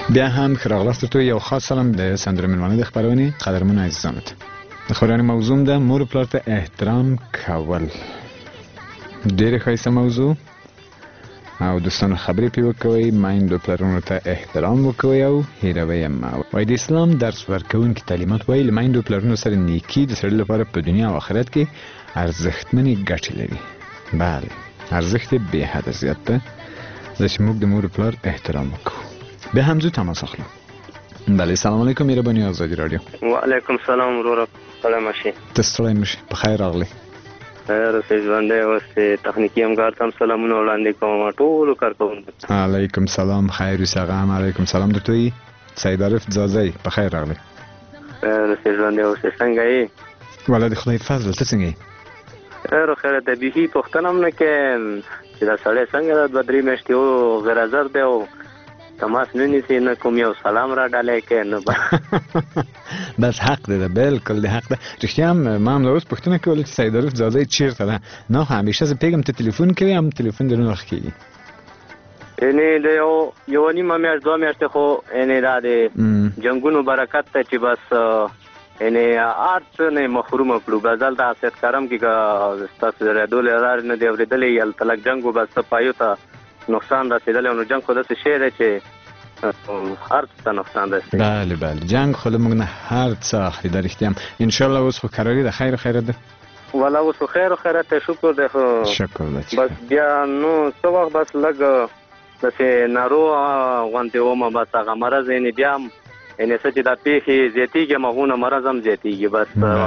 بیا هم ښه راغلاست ته یو خاص سلام د سندرو مېلمانه د خپرونې قدرمنو عزیزانو ته. د خپرونې موضوع ده مور پلار ته احترام کول. ډېره ښایسته موضوع او دوستانو خبرې پې وکوئ، میندو پلرونو ته احترام وکوئ او هېروئ یې مه. وایي د اسلام درس ورکوونکي تعلیمات وایي له میندو پلرونو سره نیکي د سړي لپاره په دنیا او آخرت کې ارزښتمنې ګټې لري. بله، ارزښت یې بې حده زیات ده ځکه چې موږ د مور پلار احترام وکړو. بیا هم زو تماس اخلو. بله، سلام علیکم مهرباني آزادي رادیو. وعلیکم سلام وروره، سلام شي. ته ستړی مه شې، په خیر راغلی. خیر اوسې ژوندی اوسې. تخنیکي همکار ته هم سلامونه وړاندې کوم ټولو کارکوونکو ته. علیکم سلام، خیر اوسې هغه هم علیکم سلام درته وایي. سید عارف ځاځی په خیر راغلی. خیر اوسې ژوندی اوسې. څنګه یې؟ والله د خدای فضل، ته څنګه یې؟ خیر خیر ته بیخي پوښتنه هم نه کوې چې دا سړی څنګه ده، دوه درې میاشتې و غیر دی او تماس نه نیسي، نه کوم یو سلام را ډالۍ کوي نه. بس حق دی، بالکل د حق ده. رښتیا هم ما هم اوس پوښتنه کوله چې سید عارف ځاځی چېرته ده. نه خو همیشه زه پوهېږم ته تلیفون کوې، هم تلیفون دې نه وخت کېږي. یعنې د یو یوه نیمه میاشت دوه میاشتې خو یعنې دا د جنګونو برکت دی چې بس یعنې هر څه نه محرومه کړو. بس دلته حیثیت کارم کې که ستاسو د رادیو له لارې نه دی اورېدلی هلته لږ جنګ و، بس ته پایو ته نقصان رسېدلی او نو جنګ خو داسې شی دی چې هر څه ته نقصان رسېږي. بله بله، جنګ خو له موږ نه هر څه اخلي، دا رښتیا هم. انشاءالله اوس خو کراري ده، خیر خیرت ده. والله اوس خو خیر خیرت دی، شکر دی. خو شکر ده بس بیا نو څه وخت بس لږ داسې ناروغ غوندې ومه، بس هغه مرض یعنې بیا هم یعنې څه چې دا پیښې زیاتېږي همغونه مرض هم زیاتېږي. بس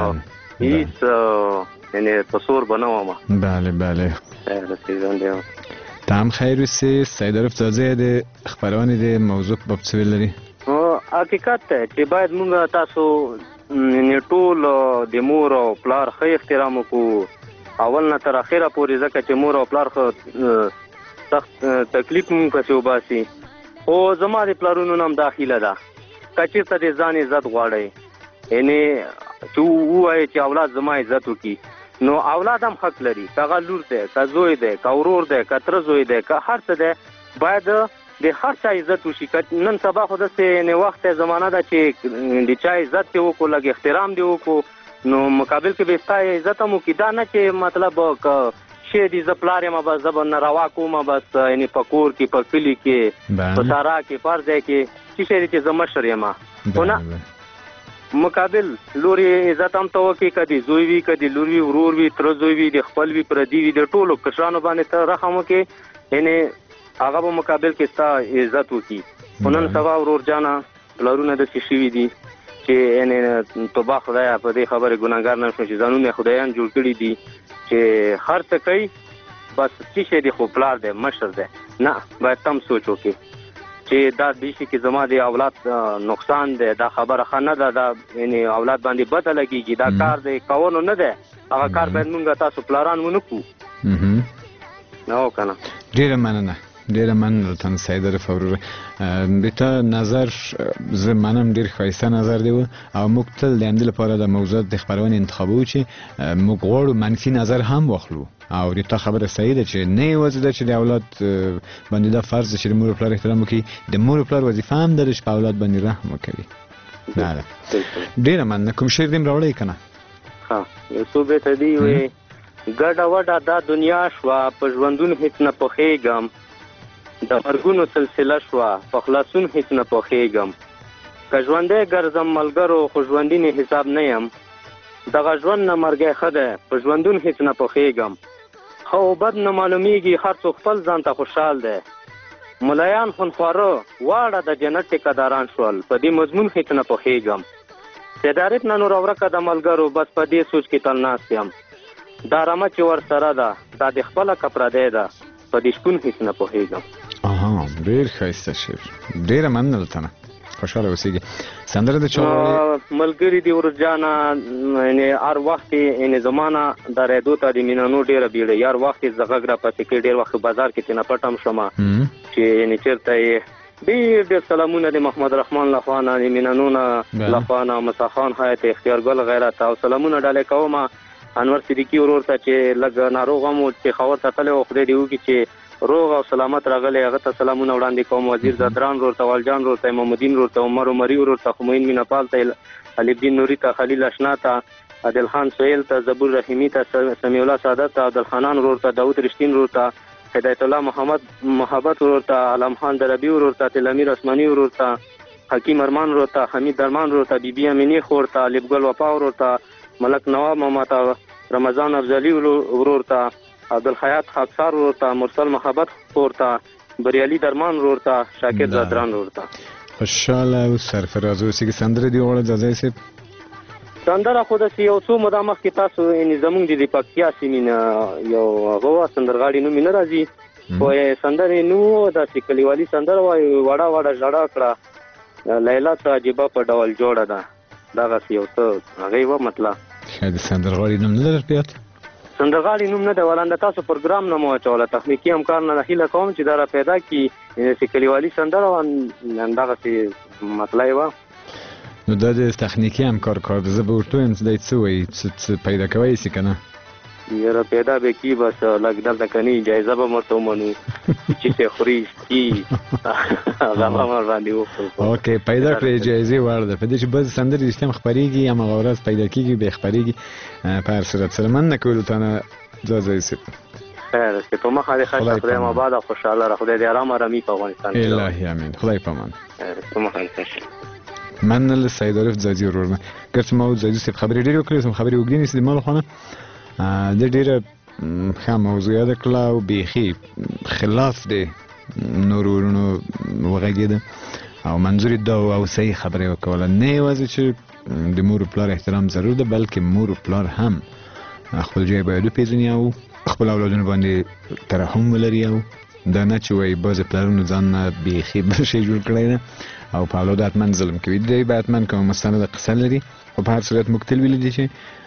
هېڅ یعنې په سور به نه ومه. بله بله، خیر اوسې ژوندی اوسې. ته هم خیر اوسې. سید عارف ځاځی د خپرونې د موضوع په باب څه ویل لري؟ حقیقت دی چې باید موږ تاسو ټول د مور او پلار ښه احترام وکړو اول نه تر اخره پورې، ځکه چې مور او پلار خو سخت تکلیف مونږ پسې وباسي. خو زما د پلارونو نه هم دا هیله ده که چېرته د ځان عزت غواړئ، یعنې چې ووایئ چې اولاد زما عزت وکړي، نو اولاد هم حق لري. که هغه لور دی، که زوی دی، که ورور دی، که تره زوی دی، که هر څه دی، باید د هر چا عزت وشي. که نن سبا خو داسې یعنې وخت زمانه ده چې د چا عزت دې وکړو، لږ احترام دې وکړو، نو مقابل کې به ستا عزت هم وکړي. دا نه چې مطلب که شی دي زه پلار یم بس زه به ناروا کومه، بس یعنې په کور کې، په کلي کې، په سارا کې، په هر ځای کې چې شی دی چې زه مشر یم. خو نه، مقابل لور یې عزت هم ته وکړي، که د زوی وي، که د لور وي، ورور وي، تره زوی وي، د خپل وي، پردي وي، د ټولو کشرانو باندې ته رحم وکړي، یعنې هغه به مقابل کې ستا عزت وکړي. خو نن سبا ورور جانه پلارونه داسې شوي دي چې یعنې توبه خدایه په دې خبرې ګناهګار نه شو چې ځانونه خدایان جوړ کړي دي چې هر څه کوي بس څه شی دی خو پلار دی، مشر دی. نه، باید تم سوچ وکړي چې دا دې شي کې زما د اولاد نقصان دی، دا خبره ښه نه ده، دا یعنې اولاد باندې بده لګېږي، دا کار دی کولو نه دی، هغه کار باید مونږ تاسو پلاران ونه کړو. نه که نه؟ ډېره مننه، ډېره مننه له سید عارف وروره. د ته نظر زه منم ډېر ښایسته نظر دی او موږ تل د همدې لپاره د موضوعات د خپرونې انتخابوو چې موږ غواړو منفي نظر هم واخلو. او د تا خبره صحیح ده چې نه یوازې ده چې د اولاد باندې دا فرض ده چې د مور و پلار احترام وکړي، د مور و پلار وظیفه هم ده چې په اولاد باندې رحم وکړي. ډېره مننه. کوم شعر دې م راوړی که نه؟ ښه، یو څو بیته دي وایي: ګډه وډه دا دنیا شوه، په ژوندون هېڅ نه پوهېږم، د مرګونو سلسله شوه، په خلاصون هېڅ نه پوهېږم، که ژوندی ګرځم ملګرو خو ژوندي حساب نه یم، دغه ژوند نه مرګی ښه دی، په ژوندون هېڅ نه پوهېږم، ښه او بد نه معلومیږي، هر څوک خپل ځان ته خوشحال دی، ملایان خونخواره واړه د جنت ټیکهداران شول، په دې مضمون هېڅ نه پوهېږم، سید عارف نه نوره ورکه د ملګرو، بس په دې سوچ کې تل ناست یم، دا رمه چې ورسره ده دا د خپله که پردی ده، په دې شپون هېڅ نه پوهېږم. اها، ډېر ښایسته شعر. ډېره مننه له تنه، خوشحاله اوسېږي. سندره د چا ملګري دي ورجانه، یعنې هر وخت یعنې زما نه دا ریډیو ته د مینانو ډېره بیړه، هر وخت یې زه غږ راپسې کوي، ډېر وخت بازار کې ترېنه پټ هم شومه چې یعنې چېرته یې ډېر ډېر سلامونه د محمد رحمان لخوا نه، د مینانو نه لخوا نه، مسا خان حیات، اختیارګل غیرت او سلامونه ډالۍ کومه انور صدیقي ورور ته چې لږ ناروغ هم و، چې خاور ته تللی و، خدای دې وکړي چې روغ او سلامت راغلی هغه ته سلامونه وړاندې کوم. وزیر زدران ورور ته، والجان ورور ته، امام الدین ورور ته، عمر عمري ورور ته، خمین میناپال ته، علي الدین نوري ته، خلیل اشنا ته، عادل خان سهیل ته، زبور رحیمی ته، سمیع الله سعادت ته، عبدالحنان ورور ته، داود رشتین ورور ته، هدایت الله محمد محبت ورور ته، علم خان دربی ورور ته، تلامیر اسماني ورور ته، حکیم ارمان ورور ته، حمید درمان ورور ته، بیبي امینی خور ته، لبګل وفا ورور ته، ملک نواب ماما ته، رمضان افضلی ورور ته، عبدالحیات خاکسار ورور ته، مرسل محبت خور ته، بریالي درمان ورور ته، شاکر زدران ورور ته. خوشاله او سرفراز اوسې کې سندره دی وړه ځای سي سندره خو د یو څو موده مخکې تاسو یعنې زمونږ د پکتیا سیمې نه یو هغه سندرغاړي نوم یې نه راځي خو سندرې نو داسې کلیوالي سندره وایي وړه وړه ژړا کړه لیلا ته عجیبه په ډول جوړه ده دغسې یو څه هغه یې وه مطلب شاید سندرغاړي نوم نه در پیات سندرغاړي نوم نه دی ولنده تاسو پروګرام نه مو اچوله تخنیکي همکار نه هیله کوم چې دا را پیدا کړي چې کلیوالي سندره وه همدغسې مسله یې وه نو دا د تخنیکي همکار کار ده زه به ورته ویم چې دی څه وایي څه پیدا کوی شي که نه یاره پیدا به کي بس لږ دلته کني جایزه به مرته ومنو چې څه خوري څکي هغه به مر باندې وکړو اوکې پیدا کړې جایزې وړ ده په دې چې بعضې سندرې رښتیا هم خپرېږي همغه ورځ پیدا کېږي بیا خپرېږي په هر صورت سره مننه کولو تا نه ځه ځای صاحب خیر است په مخه دې ښه خدای مو آباد او خوشحاله را خدای دې ارام ارامي په افغانستان کې الهي امین خدای په امان په مخه دې ښه مننه سید عارف ځاځي ورور مې ګرځم او ځاځي صاحب خبرې ډېرې وکړې سم خبرې وګړي نشي مال خو نه د ډېره ښه موضوع یاد کړه او بیخي خلاف دی نور ورونو وغږېده او منظور دا او صحیح خبرې وکوله نه یوازې چې د مور او پلار احترام ضرور ده بلکې مور او پلار هم خپل ځای باید وپېژني او خپل اولادونو باندې ترحم ولري او دا نه چې وایي بعضې پلارونو ځان نه بیخي بل شی جوړ کړی ده او په اولادو حتمن ظلم کوي دی به حتمن کومه مستنده قصه لري خو په هر صورت موږ تل ویلي دي چې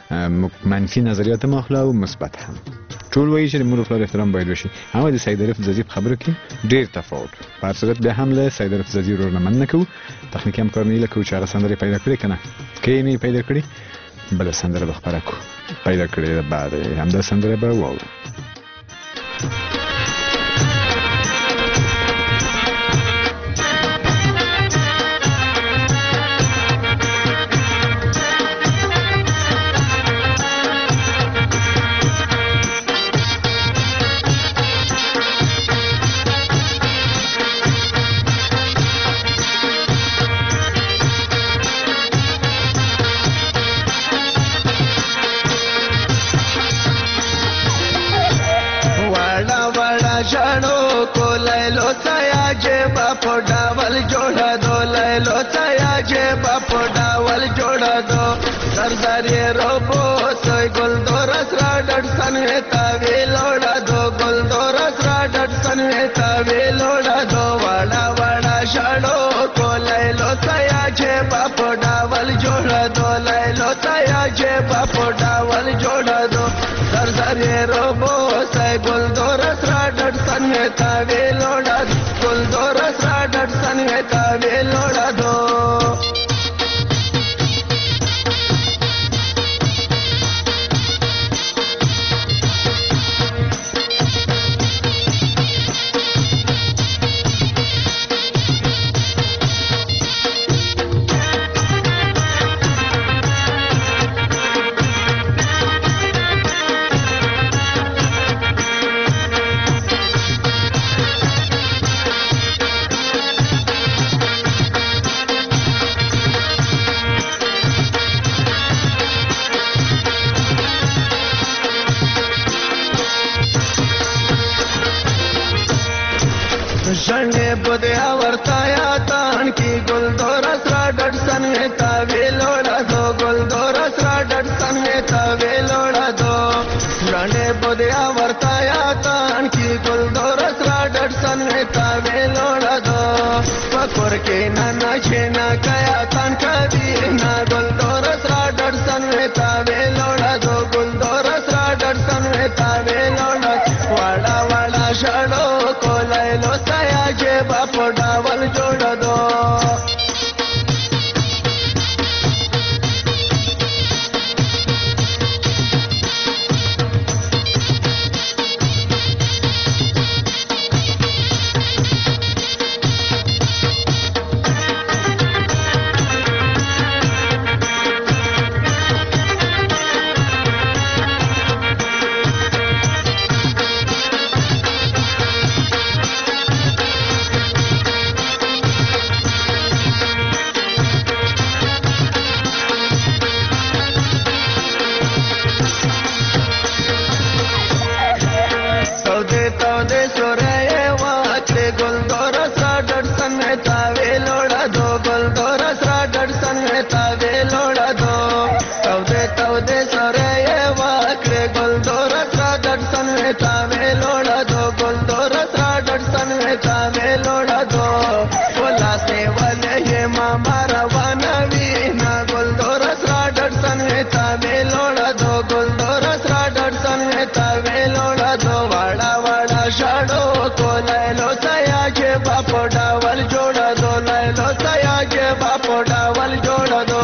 منفي نظریات هم اخلو او مثبت هم ټول وایي چې د مور او پلار احترام باید وشي اما د سید عارف ځاځي په خبرو کې ډېر تفاوت په هر صورت بیا هم له سید عارف ځاځي ورور نه مننه کوو تخنیکي همکار نه هیله کوو چې هغه سندرې پیدا کړې که نه که یې نه پیدا کړې بله سندره به خپره کړو پیدا کړې ده بعد همدا سندره به واورو सरदारी रोबो सोई गुलदोरस राडसन है तावे लोड़ा दो गुलदोरस राडसन है तावे लोड़ा दो वाड़ा वाड़ा शाड़ो को ले लो तया जे बापो डावल जोड़ा दो ले लो तया जे बापो डावल जोड़ा दो सरदारी रोबो सोई गुलदोरस राडसन है तावे लोड़ा गुलदोरस राडसन है तावे लोड़ा दो शने बुधिया वर्ताया तान की गुलदोरस राडसन है तावे लोड़ा दो गुलदोरस राडसन है तावे लोड़ा दो शने बुधिया वर्ताया तान की गुलदोरस राडसन है तावे लोड़ा दो पकुर के ना नशे ना कया तान कभी ना गुलदोरस राडसन है तावे लोड़ा दो गुलदोरस राडसन है तावे लोड़ा वाड़ा वाड़ा शाड़ो को ले लो तया जे बापो डावल जोड़ दो ماما روانه وي نه ګل دورس را ډټسن تا ویلوړه دو ګل دورس را ډټسن تا ویلوړه دو واړه واړه شاړو کولایلو سیا کې باپو ډاول جوړه دو لایلو سیا کې باپو ډاول جوړه دو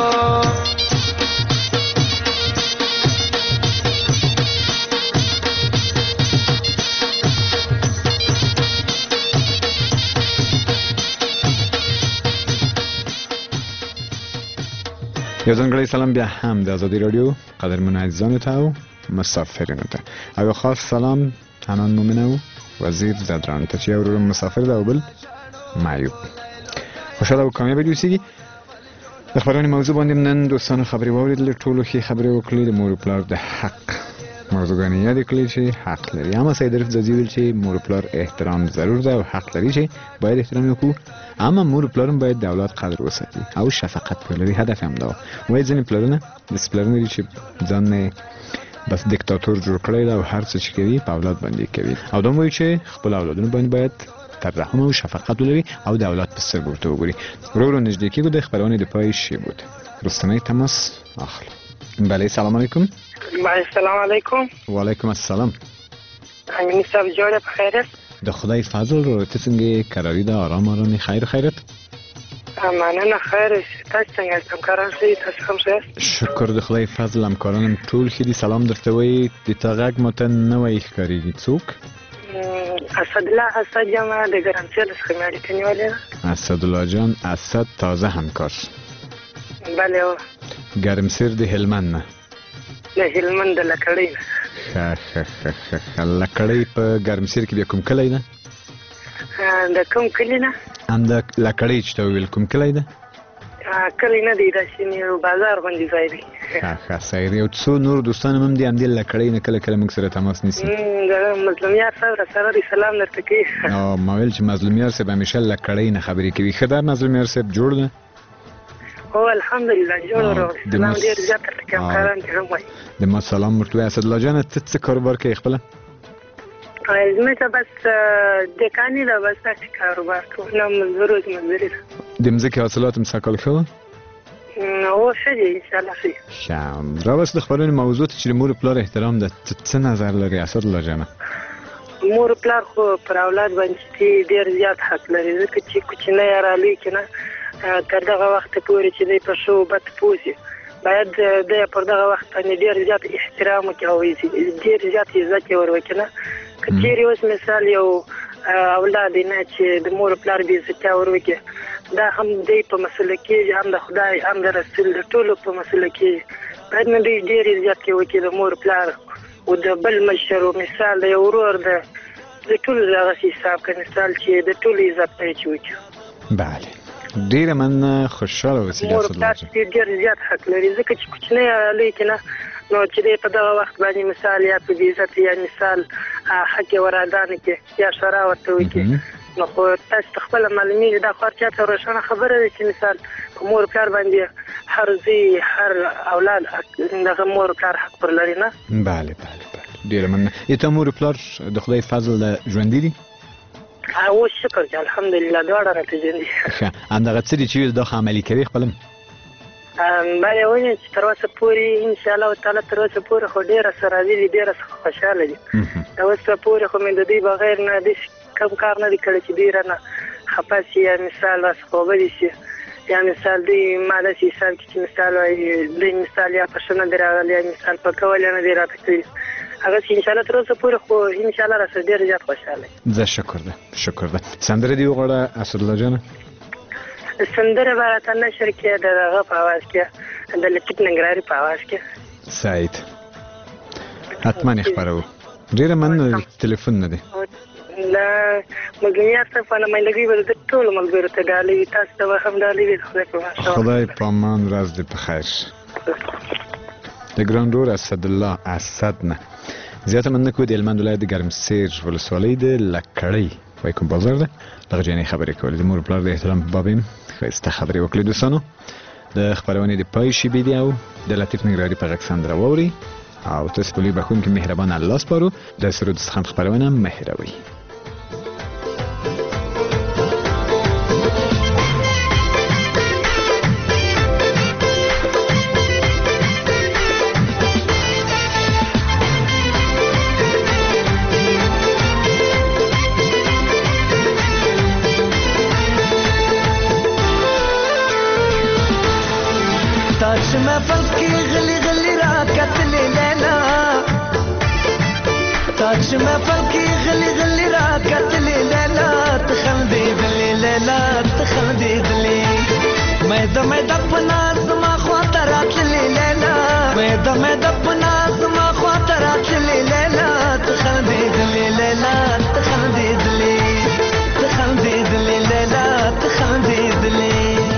یو ځانګړی سلام بیا هم د ازادي رادیو قدرمنو عزیزانو ته او مسافرینو ته او یو خاص سلام حنان مومن او وزیر زدران ته چې یو ورور مسافر ده او بل معیوب خوشحاله او کامیابه دې اوسېږي. د خبرونې موضوع باندې نن دوستانو خبرې واورېدلې، ټولو ښې خبرې وکړلې. د مور و پلار د حق موضوعګانې یادې کړلې چې حق لري. اما سید عارف ځاځي ویل چې مور و پلار احترام ضرور ده او حق لري چې باید احترام وکړو، اما مور و پلار هم باید د اولاد قدر وساتي او شفقت ولري. هدف هم دا وایي ځینې پلارونه داسې پلارونه دي چې ځان نه بس دیکتاتور جوړ کړی ده او هر څه چې کوي په اولاد باندې کوي، او دا وایي چې خپل اولادونه باندې باید ترحم او شفقت ولري او د اولاد په سترګو ورته وګوري. ورو ورو نږدې کېږو د خبرونې د پای شی بود. رستنی تماس اخلو. بله سلام علیکم. السلام علیکم. و علیکم السلام. امین صاحب جوړه په خیرت؟ د خدای فضل رو ته څنګه قراری ده؟ آرام آرامي خیر خیرت؟ مننه خیر. تاسو څنګه یاست؟ همکاران ښه تاسو هم ښه؟ شکر د خدای فضل، همکارانم ټول ښه دي. سلام درته وایي. د تا غږ ماته نوی ښکارېږي. څوک؟ اسدالله اسد جمع د ګرمسیر څخه مې اړیکه نیولې ده. اسدالله جان اسد تازه همکار. بله او ګرمسیر د هلمند نه؟ د هلمند د لکړۍ نه. ښه ښه ښه ښه لکړۍ په ګرمسیر کې بیا کوم کلی ده؟ د کوم کلی نه؟ همدا لکړۍ چې ته وویل کوم کلی ده؟ کلی نه دی، داسې یو بازار غوندې ځای دی. ښه ښه صحیح. یو څو نور دوستان هم دي همدې لکړۍ نه کله کله موږ سره تماس نیسي. د مظلوم یار صاحب راسره دی، سلام درته کوي. او ما ویل چې مظلوم یار صاحب همیشه لکړۍ نه خبرې کوي. ښه ده مظلوم یار صاحب جوړ ده؟ هو الحمدلله جوړ راغلی. سلام ډېر زیات درته کوي، همکاران دې هم وایي. د ما سلام ورته وایي. اسدالله جانه ته څه کاروبار کوې خپله؟ ځمکه بس دکاني ده، بس داسې کاروبار کوم. نه مزدور مزدوري ده. د مځکې حاصلات هم سږ کال ښه وه؟ هو ښه دي انشاءالله ښه. ښه راوست د خبرونې موضوع ته چې د مور و پلار احترام ده، ته څه نظر لرې اسدالله جانه؟ مور و پلار خو پر اولاد باندې ډېر زیات حق لري، ځکه چې کوچنی یا رالوی که نه تر دغه وخته پورې چې دی په ښه و بد پوه شي، باید دی پر دغه وخت باندې ډېر زیات احترام وکړي او ډېر زیات عزت یې ور وکړي. نه که چېرې اوس مثال یو اولاد نه چې د مور و پلار بې عزتیا ور وکړي، دا هم دی په مسله کېږي، هم د خدای هم د رسول د ټولو په مسله کېږي. باید نه دوی ډېر عزت یې وکړي د مور پلار او د بل مشر و مثال د یو ورور د د ټولو دغسې حساب که مثال چې د ټولو عزت باید چې وکړي. بله ډېره مننه، خوشحاله اوسئ. مور پلار ډېر زیات حق لري، ځکه چې کوچنی لوی که نه نو چې دی په دغه وخت باندې مثال یا په بې عزت یا مثال حق یې ور ادا نه کړي یا شورا ورته وکړي، نو خو تاسو ته خپله معلومېږي دا خو هر چا ته روښانه خبره ده چې مثال په مور پلار باندې هر زوی هر اولاد دغه مور پلار حق پر لري. نه بله بله بله ډېره مننه. ای ته مور پلار د خدای فضل د ژوندي دي؟ اوس شکر چې الحمدلله دواړه راته ژوندي. ښه همدغه څه دي چې ویل دا خو عملي کوي خپل هم؟ بله ونې چې تر اوسه پورې انشاءالله تعالی تر اوسه پورې خو ډېره څه راضي دي، ډېره څه خوشحاله دي. د اوسه پورې خو مې د دوی بغیر نه داسې کم کار نه دی کړی چې دوی رانه خفه شي یا مثال راسه خوابدي شي یا مثال دوی ما داسې حساب کړي چې مثال وایي دوی مثال یا په ښه نه دی راغلی یا مثال په کول یې نه دی راته کړي، هغسې انشاءالله تر اوسه پورې خو انشاءالله راسره ډېر زیات خوشحاله یم. زه شکر ده شکر ده. سندره دې وغواړه اسدالله جانه؟ سندره به راته نشر کړې د هغه په اواز کې، د لطیف ننګرهاري په اواز کې. سعید حتما یې خپروو. ډېره مننه. تلیفون نه دی د ملګري صاحب په نمایندګۍ به د ټولو ملګرو ته ډالۍ وي، تاسو ته به هم ډالۍ وي. خدای په ماشاءالله. خدای په امان. ورځ دې په خیر. د ګران ورور اسدالله اسد نه زیاته مننه کوو. د هلمند ولایت د ګرمسیر ولسوالۍ د لکړۍ وایي کوم بازار ده، دغه جانې خبرې کولې. د مور پلار د احترام په باب یې ښایسته خبرې وکړې. دوستانو د خپرونې د پای شیبې دي او د لطیف ننګرهاري په غږ سندره واورئ او تاسو په لوی بخښونکي مهربان الله سپارو. د سرود څخه خپرونه مه هېروئ. تاج محفل کې غلي غلي را کتلې لیلا تاج محفل کې غلي غلي را کتلې لیلا تخندېدلې لیلا تخندېدلې مې د مې د پناز ما خواته راتللې لیلا مې د مې د پناز ما خواته راتللې لیلا تخندېدلې لیلا تخندېدلې تخندېدلې لیلا تخندېدلې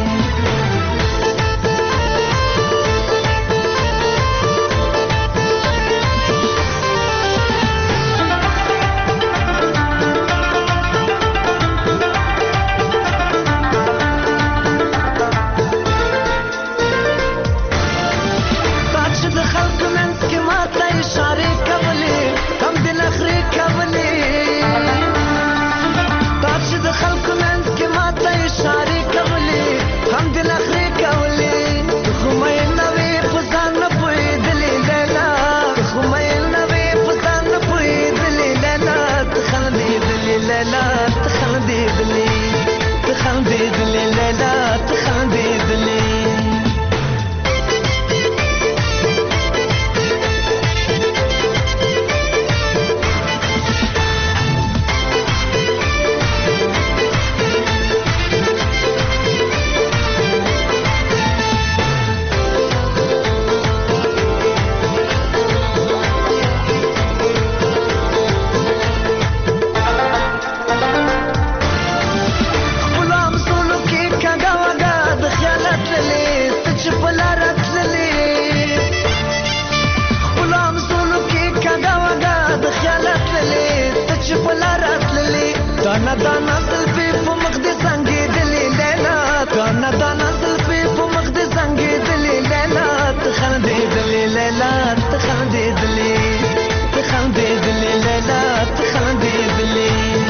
دانا دانا زلفي په مخ دې زنګېدلې لیلا دانا دانا زلفي په مخ دې زنګېدلې لیلا تخندېدلې لیلا تخندېدلې تخندېدلې لیلا تخندېدلې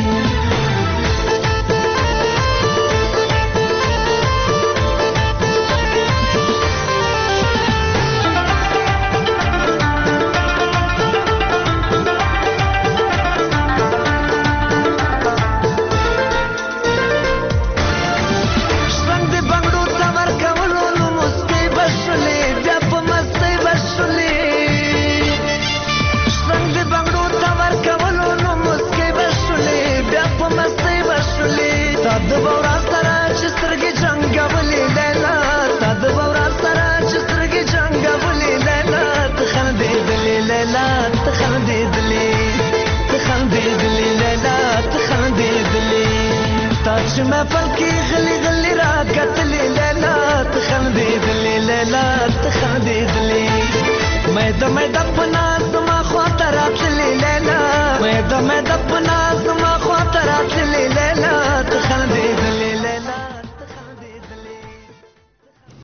تاج محفل کې غلي غلي را کتلې لیلا تخندېدلې لیلا تخندېدلې مې د مې د پناز ما خواته راتللې لیلا مې د مې د پناز ما خواته راتللې لیلا تخندېدلې